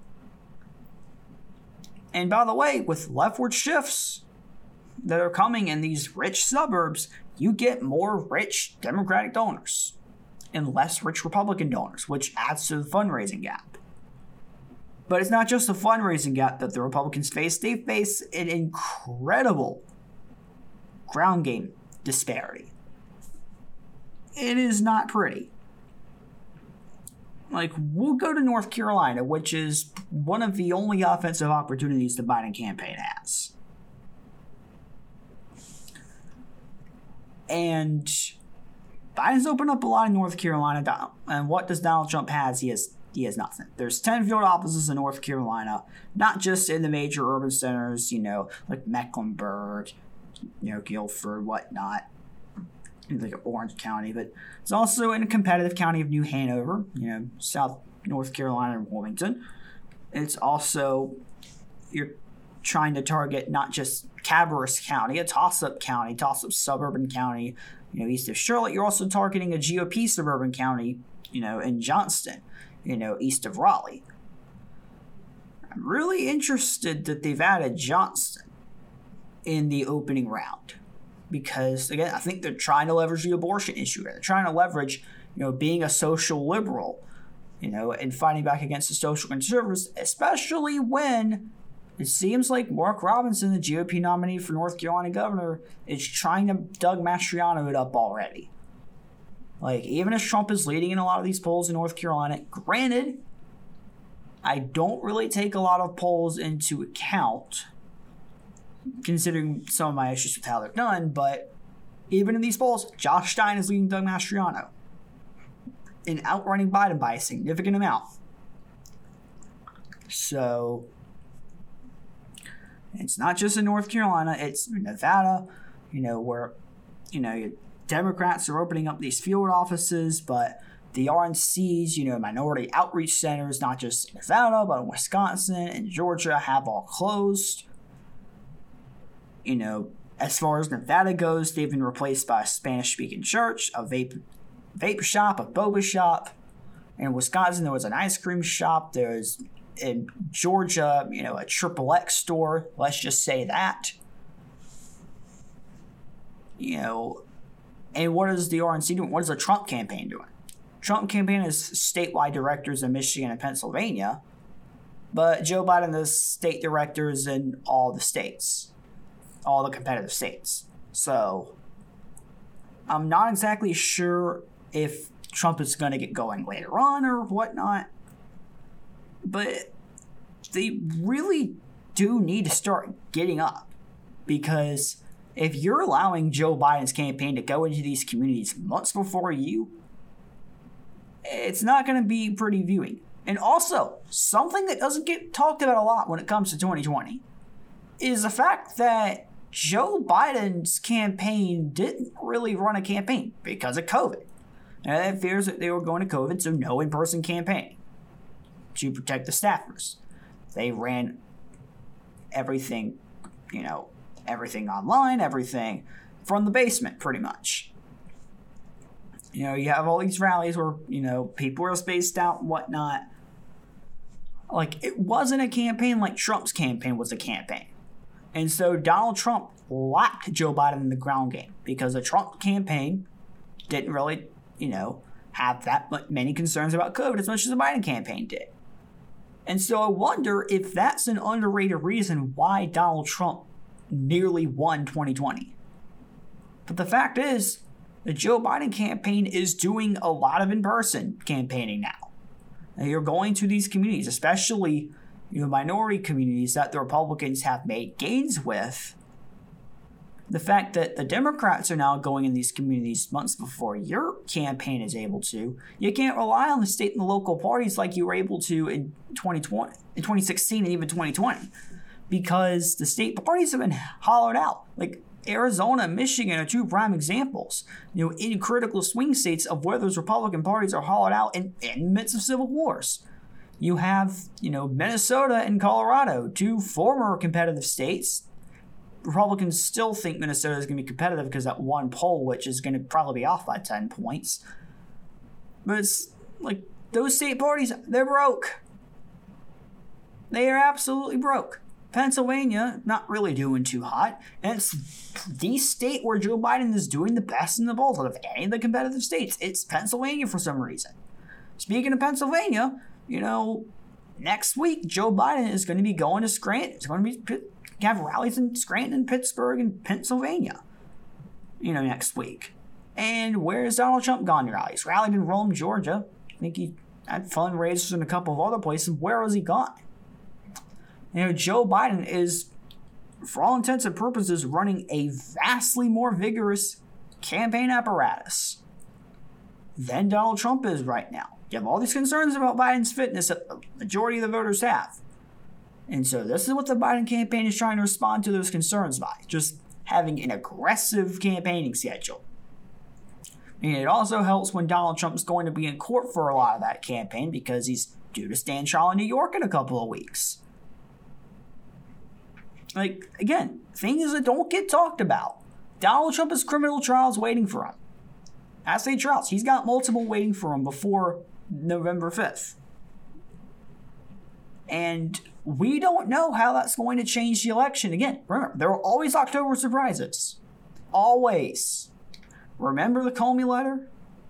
And by the way, with leftward shifts that are coming in these rich suburbs, you get more rich Democratic donors and less rich Republican donors, which adds to the fundraising gap. But it's not just the fundraising gap that the Republicans face. They face an incredible ground game disparity. It is not pretty. Like, we'll go to North Carolina, which is one of the only offensive opportunities the Biden campaign has. And Biden's opened up a lot in North Carolina. And what does Donald Trump has? He has he has nothing. There's ten field offices in North Carolina, not just in the major urban centers, you know, like Mecklenburg, you know, Guilford, whatnot, like Orange County, but it's also in a competitive county of New Hanover, you know, South North Carolina and Wilmington. It's also, you're trying to target not just Cabarrus County, a toss-up county, toss-up suburban county, you know, east of Charlotte. You're also targeting a G O P suburban county, you know, in Johnston, you know, east of Raleigh. I'm really interested that they've added Johnston in the opening round. Because, again, I think they're trying to leverage the abortion issue. They're trying to leverage, you know, being a social liberal, you know, and fighting back against the social conservatives, especially when it seems like Mark Robinson, the G O P nominee for North Carolina governor, is trying to Doug Mastriano it up already. Like, even as Trump is leading in a lot of these polls in North Carolina, granted, I don't really take a lot of polls into account, considering some of my issues with how they're done, but even in these polls, Josh Stein is leading Doug Mastriano in outrunning Biden by a significant amount. So, it's not just in North Carolina, it's Nevada, you know, where, you know, Democrats are opening up these field offices, but the R N Cs, you know, minority outreach centers, not just in Nevada, but in Wisconsin and Georgia, have all closed. You know, as far as Nevada goes, they've been replaced by a Spanish-speaking church, a vape vape shop, a boba shop. In Wisconsin, there was an ice cream shop. There's, in Georgia, you know, a Triple X store. Let's just say that. You know, and what is the R N C doing? What is the Trump campaign doing? Trump campaign has statewide directors in Michigan and Pennsylvania, but Joe Biden has state directors in all the states. All the competitive states. So, I'm not exactly sure if Trump is going to get going later on or whatnot, but they really do need to start getting up, because if you're allowing Joe Biden's campaign to go into these communities months before you, it's not going to be pretty viewing. And also, something that doesn't get talked about a lot when it comes to twenty twenty is the fact that Joe Biden's campaign didn't really run a campaign because of COVID. And they had fears that they were going to COVID, so no in-person campaign to protect the staffers. They ran everything, you know, everything online, everything from the basement, pretty much. You know, you have all these rallies where, you know, people are spaced out and whatnot. Like, it wasn't a campaign like Trump's campaign was a campaign. And so Donald Trump locked Joe Biden in the ground game because the Trump campaign didn't really, you know, have that many concerns about COVID as much as the Biden campaign did. And so I wonder if that's an underrated reason why Donald Trump nearly won twenty twenty. But the fact is, the Joe Biden campaign is doing a lot of in-person campaigning now. And you're going to these communities, especially, you know, minority communities that the Republicans have made gains with, the fact that the Democrats are now going in these communities months before your campaign is able to, you can't rely on the state and the local parties like you were able to in twenty twenty, in twenty sixteen, and even twenty twenty, because the state parties have been hollowed out. Like Arizona and Michigan are two prime examples, you know, in critical swing states of where those Republican parties are hollowed out in, in the midst of civil wars. You have, you know, Minnesota and Colorado, two former competitive states. Republicans still think Minnesota is going to be competitive because that one poll, which is going to probably be off by ten points. But it's like those state parties, they're broke. They are absolutely broke. Pennsylvania, not really doing too hot. And it's the state where Joe Biden is doing the best in the polls out of any of the competitive states. It's Pennsylvania for some reason. Speaking of Pennsylvania, you know, next week, Joe Biden is going to be going to Scranton. It's going to be have rallies in Scranton and Pittsburgh and Pennsylvania, you know, next week. And where's Donald Trump gone to rallies? Rallied in Rome, Georgia. I think he had fundraisers in a couple of other places. Where was he gone? You know, Joe Biden is, for all intents and purposes, running a vastly more vigorous campaign apparatus than Donald Trump is right now. You have all these concerns about Biden's fitness that the majority of the voters have. And so this is what the Biden campaign is trying to respond to those concerns by, just having an aggressive campaigning schedule. And it also helps when Donald Trump's going to be in court for a lot of that campaign because he's due to stand trial in New York in a couple of weeks. Like, again, things that don't get talked about. Donald Trump has criminal trials waiting for him. I say trials. He's got multiple waiting for him before November fifth. And we don't know how that's going to change the election. Again, remember, there are always October surprises. Always. Remember the Comey letter?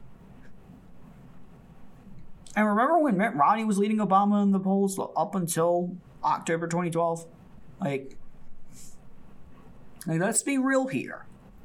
And remember when Mitt Romney was leading Obama in the polls up until October twenty twelve? Like, like let's be real here.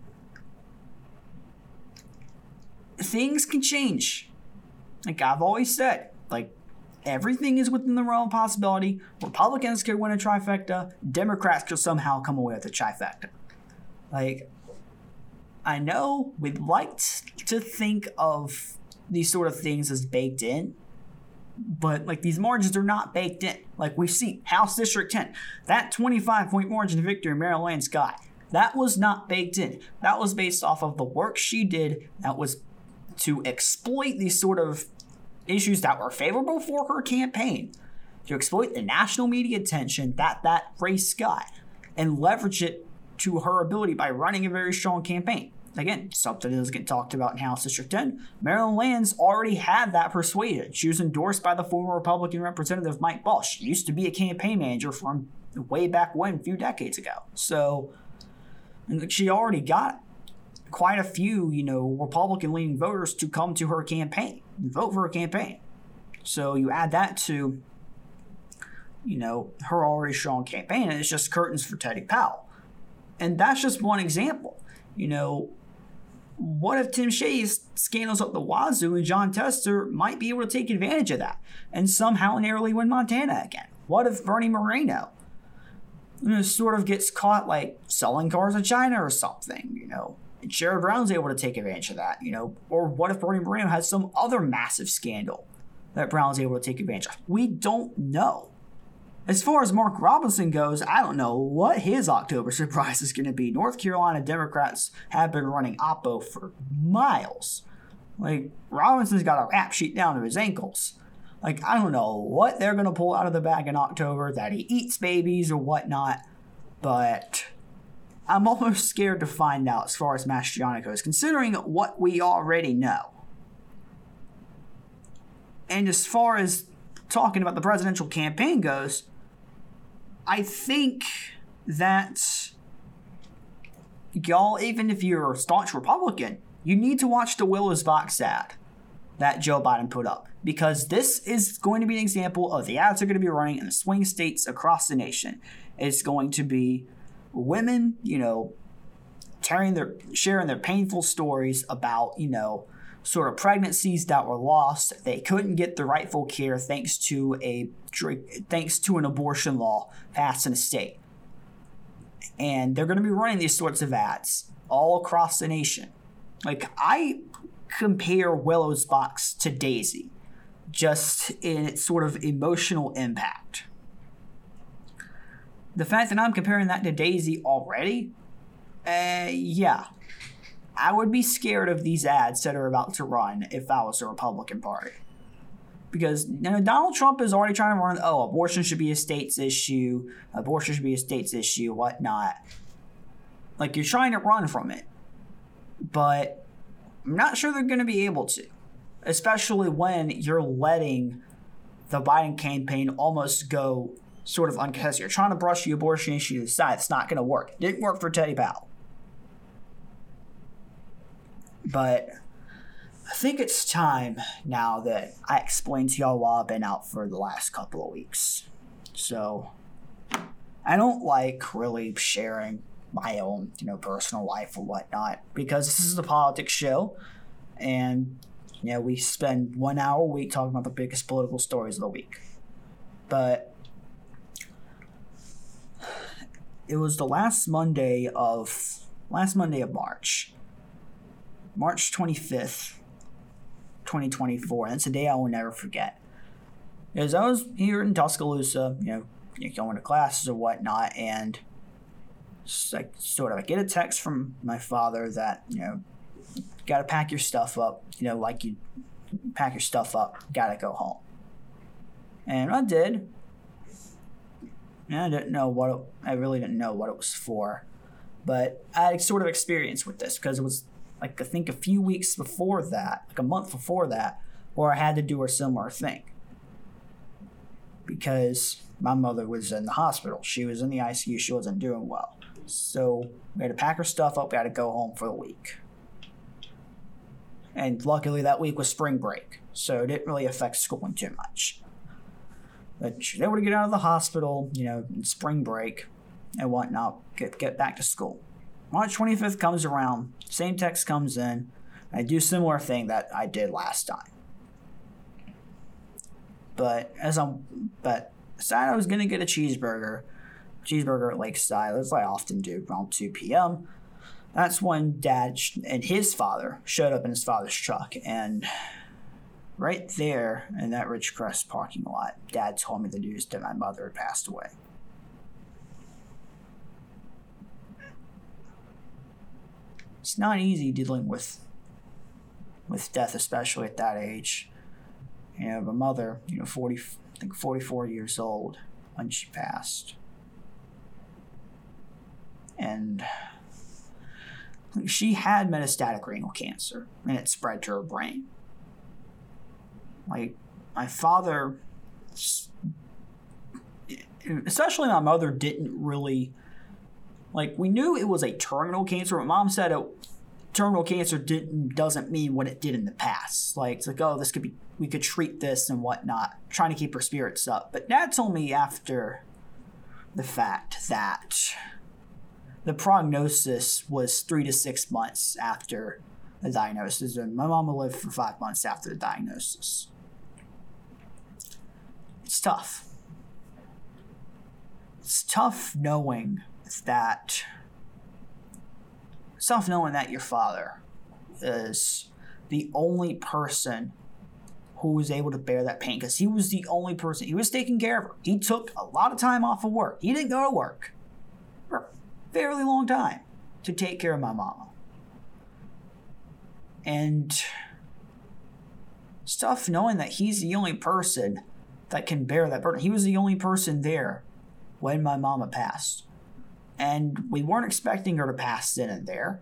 Things can change. Like I've always said, like, everything is within the realm of possibility. Republicans could win a trifecta. Democrats could somehow come away with a trifecta. Like, I know we'd like to think of these sort of things as baked in, but like these margins are not baked in. Like we see House District ten, that twenty-five point margin of victory Mary Lane Scott, that was not baked in. That was based off of the work she did that was to exploit these sort of issues that were favorable for her campaign, to exploit the national media attention that that race got and leverage it to her ability by running a very strong campaign. Again, something that doesn't get talked about in House District ten. Marilyn Lands already had that persuaded. She was endorsed by the former Republican Representative Mike Walsh. She used to be a campaign manager from way back when, a few decades ago. So and she already got quite a few, you know, Republican-leaning voters to come to her campaign and vote for her campaign. So you add that to, you know, her already strong campaign, and it's just curtains for Teddy Powell. And that's just one example. You know, what if Tim Shays scandals up the wazoo and John Tester might be able to take advantage of that and somehow narrowly win Montana again? What if Bernie Moreno, you know, sort of gets caught like selling cars in China or something, you know? And Sherrod Brown's able to take advantage of that, you know? Or what if Bernie Moreno has some other massive scandal that Brown's able to take advantage of? We don't know. As far as Mark Robinson goes, I don't know what his October surprise is going to be. North Carolina Democrats have been running Oppo for miles. Like, Robinson's got a rap sheet down to his ankles. Like, I don't know what they're going to pull out of the bag in October, that he eats babies or whatnot, but I'm almost scared to find out as far as Mastriano goes, considering what we already know. And as far as talking about the presidential campaign goes, I think that y'all, even if you're a staunch Republican, you need to watch the Willis Vox ad that Joe Biden put up, because this is going to be an example of the ads are going to be running in the swing states across the nation. It's going to be women, you know, tearing their, sharing their painful stories about, you know, sort of pregnancies that were lost. They couldn't get the rightful care thanks to a thanks to an abortion law passed in a state. And they're going to be running these sorts of ads all across the nation. Like, I compare Willow's Box to Daisy, just in its sort of emotional impact. The fact that I'm comparing that to Daisy already, uh, yeah. I would be scared of these ads that are about to run if I was the Republican Party. Because you know, Donald Trump is already trying to run, oh, abortion should be a state's issue, abortion should be a state's issue, whatnot. Like, you're trying to run from it. But I'm not sure they're going to be able to. Especially when you're letting the Biden campaign almost go sort of uncontested. You're trying to brush the abortion issue to the side. It's not going to work. It didn't work for Teddy Powell. But I think it's time now that I explained to y'all why I've been out for the last couple of weeks. So I don't like really sharing my own, you know, personal life or whatnot, because this is a politics show, and you know, we spend one hour a week talking about the biggest political stories of the week. But it was the last Monday of last Monday of March. March twenty-fifth, twenty twenty-four. That's a day I will never forget. Because I was here in Tuscaloosa, you know, going to classes or whatnot, and like sort of I get a text from my father that, you know, got to pack your stuff up, you know, like you pack your stuff up, got to go home. And I did. And I didn't know what it, I really didn't know what it was for. But I had sort of experience with this because it was like, I think a few weeks before that, like a month before that, where I had to do a similar thing. Because my mother was in the hospital. She was in the I C U. She wasn't doing well. So we had to pack her stuff up. We had to go home for the week. And luckily that week was spring break. So it didn't really affect schooling too much. But she was able to get out of the hospital, you know, in spring break and whatnot, get, get back to school. March twenty-fifth comes around, same text comes in, I do a similar thing that I did last time. But as I'm, but decided I was gonna get a cheeseburger, cheeseburger at Lakeside, as I often do, around two p.m. That's when Dad and his father showed up in his father's truck, and right there in that Ridgecrest parking lot, Dad told me the news that my mother had passed away. It's not easy dealing with with death, especially at that age. You know, my mother, you know, forty, I think forty-four years old when she passed. And she had metastatic renal cancer, and it spread to her brain. Like, my father, especially my mother, didn't really, like, we knew it was a terminal cancer, but Mom said it, terminal cancer didn't doesn't mean what it did in the past. Like, it's like, oh, this could be, we could treat this and whatnot, trying to keep her spirits up. But Dad told me after the fact that the prognosis was three to six months after the diagnosis, and my mama lived for five months after the diagnosis. It's tough. It's tough knowing that, it's tough knowing that your father is the only person who was able to bear that pain, because he was the only person, he was taking care of her. He took a lot of time off of work. He didn't go to work for a fairly long time to take care of my mama. And it's tough knowing that he's the only person that can bear that burden. He was the only person there when my mama passed. And we weren't expecting her to pass then and there.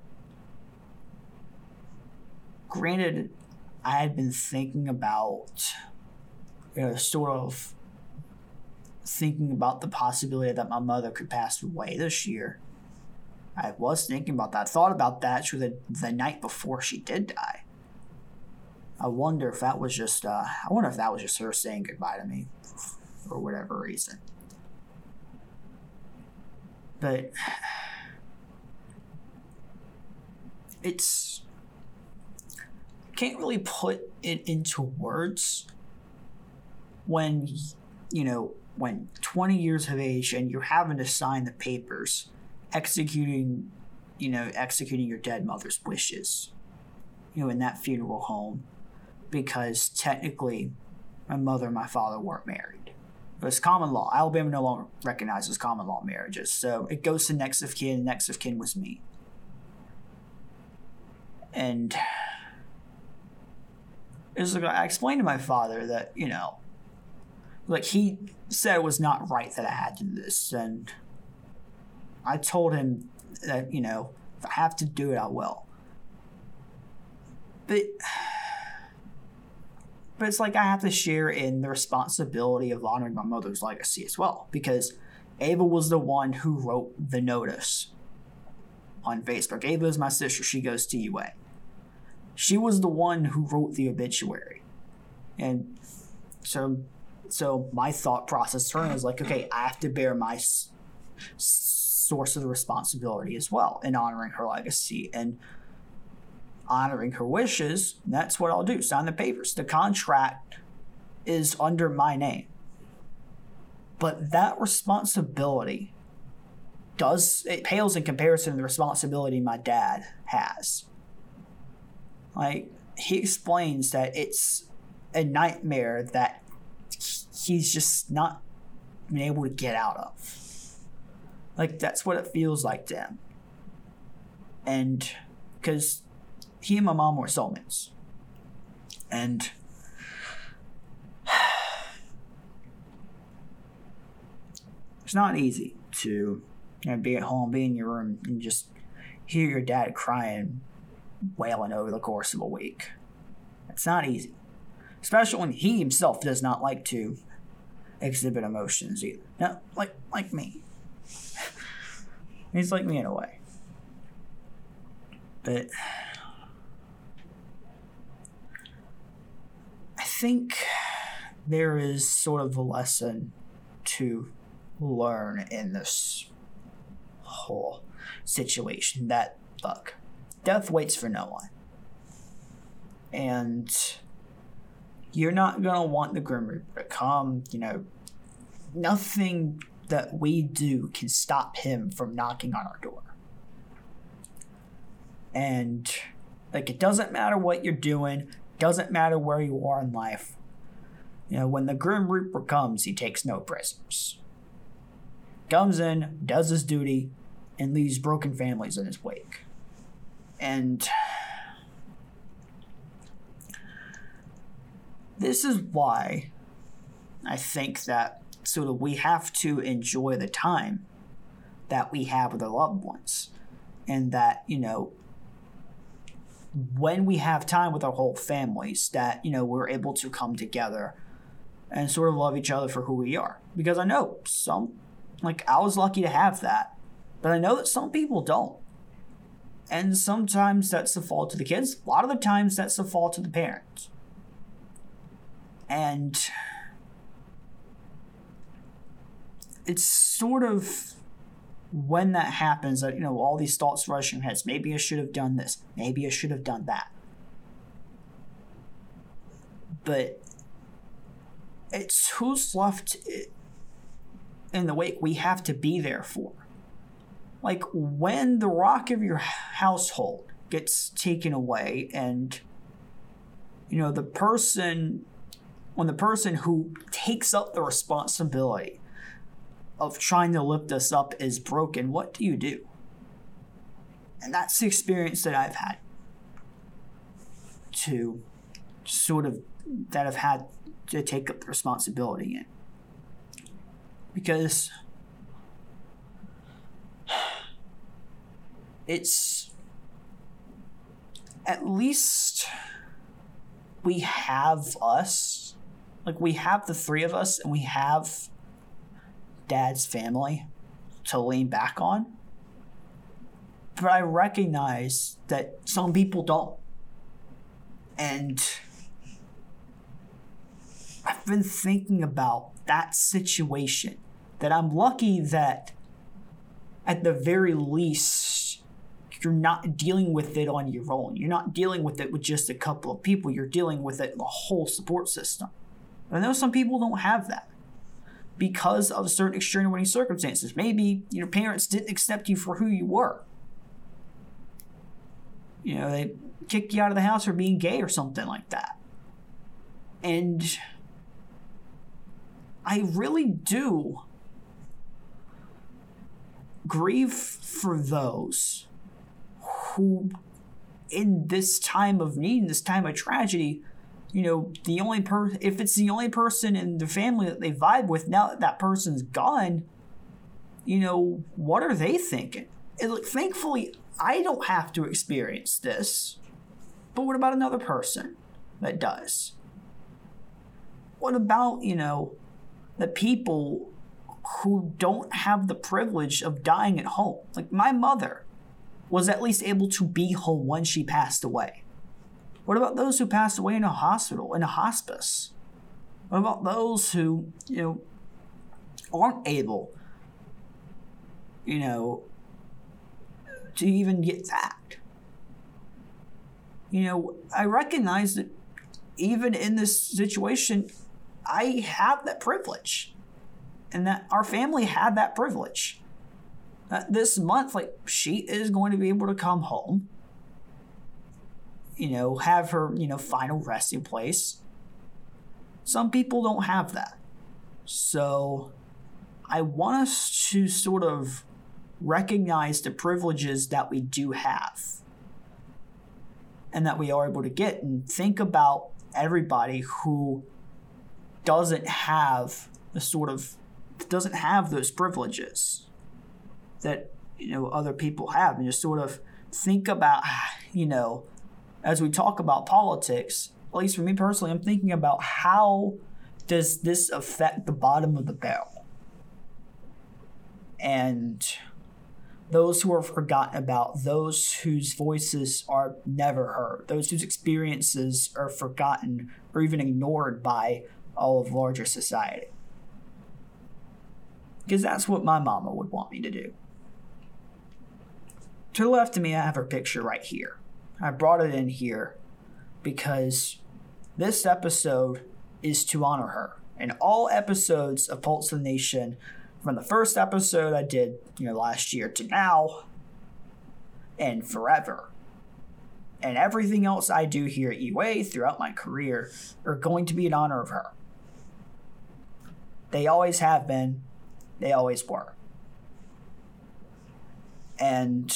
Granted, I had been thinking about, you know, sort of thinking about the possibility that my mother could pass away this year. I was thinking about that. I thought about that actually the, the night before she did die. I wonder if that was just, uh, I wonder if that was just her saying goodbye to me for whatever reason. But it's, can't really put it into words when, you know, when twenty years of age and you're having to sign the papers executing, you know, executing your dead mother's wishes, you know, in that funeral home, because technically my mother and my father weren't married. It was common law. Alabama no longer recognizes common law marriages, so it goes to next of kin. Next of kin was me. And it's like I explained to my father that, you know, like he said it was not right that I had to do this, and I told him that, you know, if I have to do it, I will. But, but it's like I have to share in the responsibility of honoring my mother's legacy as well, because Ava was the one who wrote the notice on Facebook. Ava is my sister. She goes to U A. She was the one who wrote the obituary. And so so my thought process turn was like, okay, I have to bear my s- source of the responsibility as well in honoring her legacy and honoring her wishes. That's what I'll do. Sign the papers. The contract is under my name. But that responsibility does, it pales in comparison to the responsibility my dad has. Like, he explains that it's a nightmare that he's just not been able to get out of. Like, that's what it feels like to him. And because he and my mom were soulmates. And it's not easy to, you know, be at home, be in your room, and just hear your dad crying, wailing over the course of a week. It's not easy. Especially when he himself does not like to exhibit emotions either. No, like like me. He's like me in a way. But I think there is sort of a lesson to learn in this whole situation that, look, death waits for no one. And you're not going to want the Grim Reaper to come. You know, nothing that we do can stop him from knocking on our door. And, like, it doesn't matter what you're doing. Doesn't matter where you are in life. You know, when the Grim Reaper comes, he takes no prisoners. Comes in, does his duty, and leaves broken families in his wake. And this is why I think that sort of we have to enjoy the time that we have with our loved ones. And that, you know, when we have time with our whole families, that, you know, we're able to come together and sort of love each other for who we are. Because I know some, like, I was lucky to have that, but I know that some people don't. And sometimes that's the fault of the kids. A lot of the times that's the fault of the parents. And it's sort of when that happens that, you know, all these thoughts rush in your heads. Maybe I should have done this. Maybe I should have done that. But it's who's left in the wake we have to be there for. Like, when the rock of your household gets taken away and, you know, the person, when the person who takes up the responsibility of trying to lift us up is broken, what do you do? And that's the experience that I've had to sort of, that I've had to take up the responsibility in. Because it's, at least we have us, like we have the three of us, and we have Dad's family to lean back on. But I recognize that some people don't. And I've been thinking about that situation, that I'm lucky that at the very least you're not dealing with it on your own. You're not dealing with it with just a couple of people. You're dealing with it in the whole support system. I know some people don't have that. because of certain extenuating circumstances. Maybe your parents didn't accept you for who you were. You know, they kicked you out of the house for being gay or something like that. And I really do grieve for those who, in this time of need, in this time of tragedy, you know, the only per if it's the only person in the family that they vibe with, now that that person's gone, you know, what are they thinking? And look, thankfully, I don't have to experience this. But what about another person that does? What about, you know, the people who don't have the privilege of dying at home? Like, my mother was at least able to be home when she passed away. What about those who passed away in a hospital, in a hospice? What about those who, you know, aren't able, you know, to even get that? You know, I recognize that even in this situation, I have that privilege, and that our family had that privilege. Uh, this month, like, she is going to be able to come home, you know, have her, you know, final resting place. Some people don't have that. So I want us to sort of recognize the privileges that we do have and that we are able to get, and think about everybody who doesn't have the sort of, doesn't have those privileges that, you know, other people have, and just sort of think about, you know, as we talk about politics, at least for me personally, I'm thinking about how does this affect the bottom of the barrel? And those who are forgotten about, those whose voices are never heard, those whose experiences are forgotten or even ignored by all of larger society. Because that's what my mama would want me to do. To the left of me, I have her picture right here. I brought it in here because this episode is to honor her. And all episodes of Pulse of the Nation, from the first episode I did, you know, last year to now, and forever, and everything else I do here at U A throughout my career, are going to be in honor of her. They always have been. They always were. And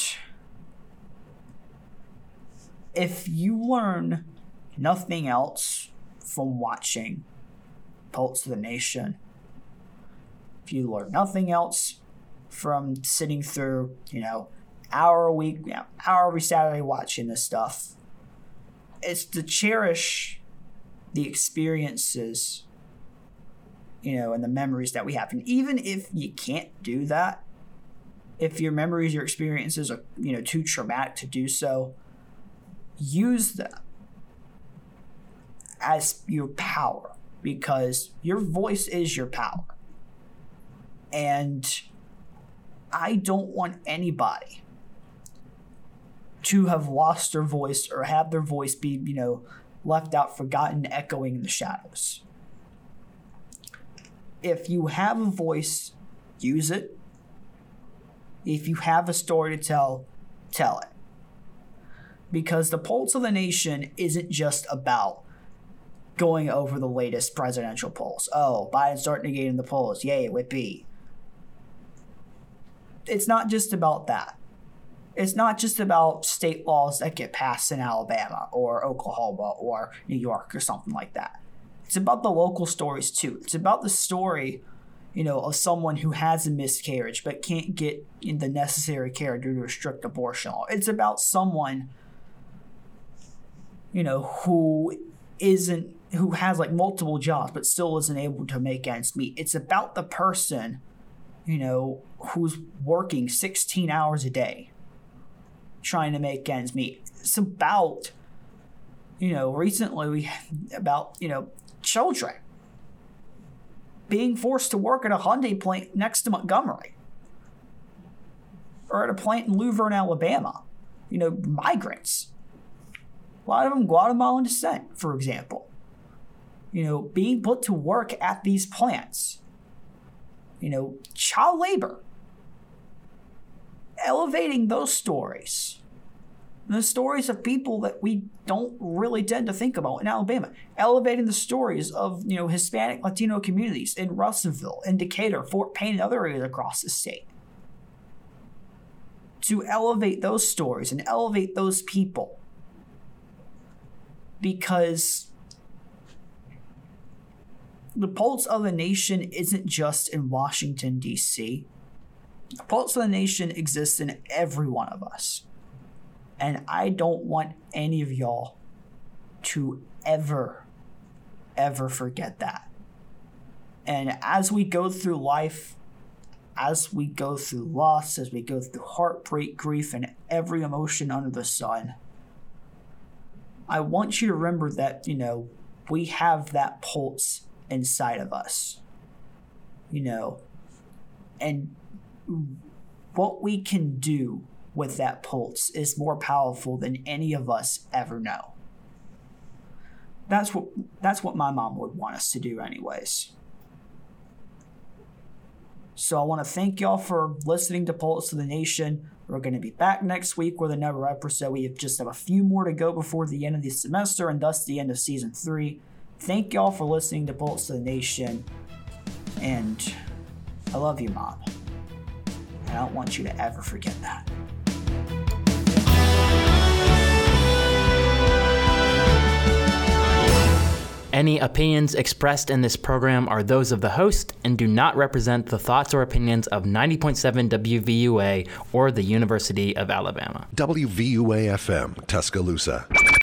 if you learn nothing else from watching Pulse of the Nation, if you learn nothing else from sitting through, you know, hour a week, you know, hour every Saturday watching this stuff, it's to cherish the experiences, you know, and the memories that we have. And even if you can't do that, if your memories, your experiences are, you know, too traumatic to do so, use them as your power, because your voice is your power. And I don't want anybody to have lost their voice or have their voice be, you know, left out, forgotten, echoing in the shadows. If you have a voice, use it. If you have a story to tell, tell it. Because the Pulse of the Nation isn't just about going over the latest presidential polls. Oh, Biden's starting to gain in the polls. Yay, whippy. It's not just about that. It's not just about state laws that get passed in Alabama or Oklahoma or New York or something like that. It's about the local stories too. It's about the story, you know, of someone who has a miscarriage but can't get in the necessary care due to a strict abortion law. It's about someone, you know, who isn't, who has like multiple jobs but still isn't able to make ends meet. It's about the person, you know, who's working sixteen hours a day trying to make ends meet. It's about, you know, recently we, about, you know, children being forced to work at a Hyundai plant next to Montgomery or at a plant in Luverne, Alabama. You know, migrants. A lot of them Guatemalan descent, for example. You know, being put to work at these plants you know, child labor. Elevating those stories. The stories of people that we don't really tend to think about in Alabama. Elevating the stories of, you know, Hispanic Latino communities in Russellville, in Decatur, Fort Payne, and other areas across the state. To elevate those stories and elevate those people. Because the pulse of the nation isn't just in Washington, D C. The pulse of the nation exists in every one of us. And I don't want any of y'all to ever, ever forget that. And as we go through life, as we go through loss, as we go through heartbreak, grief, and every emotion under the sun, I want you to remember that, you know, we have that pulse inside of us. You know, and what we can do with that pulse is more powerful than any of us ever know. That's what that's what my mom would want us to do anyways. So I want to thank y'all for listening to Pulse of the Nation. We're going to be back next week with another episode. We have just have a few more to go before the end of the semester and thus the end of season three. Thank y'all for listening to Pulse of the Nation. And I love you, Mom. And I don't want you to ever forget that. Any opinions expressed in this program are those of the host and do not represent the thoughts or opinions of ninety point seven W V U A or the University of Alabama. W V U A F M, Tuscaloosa.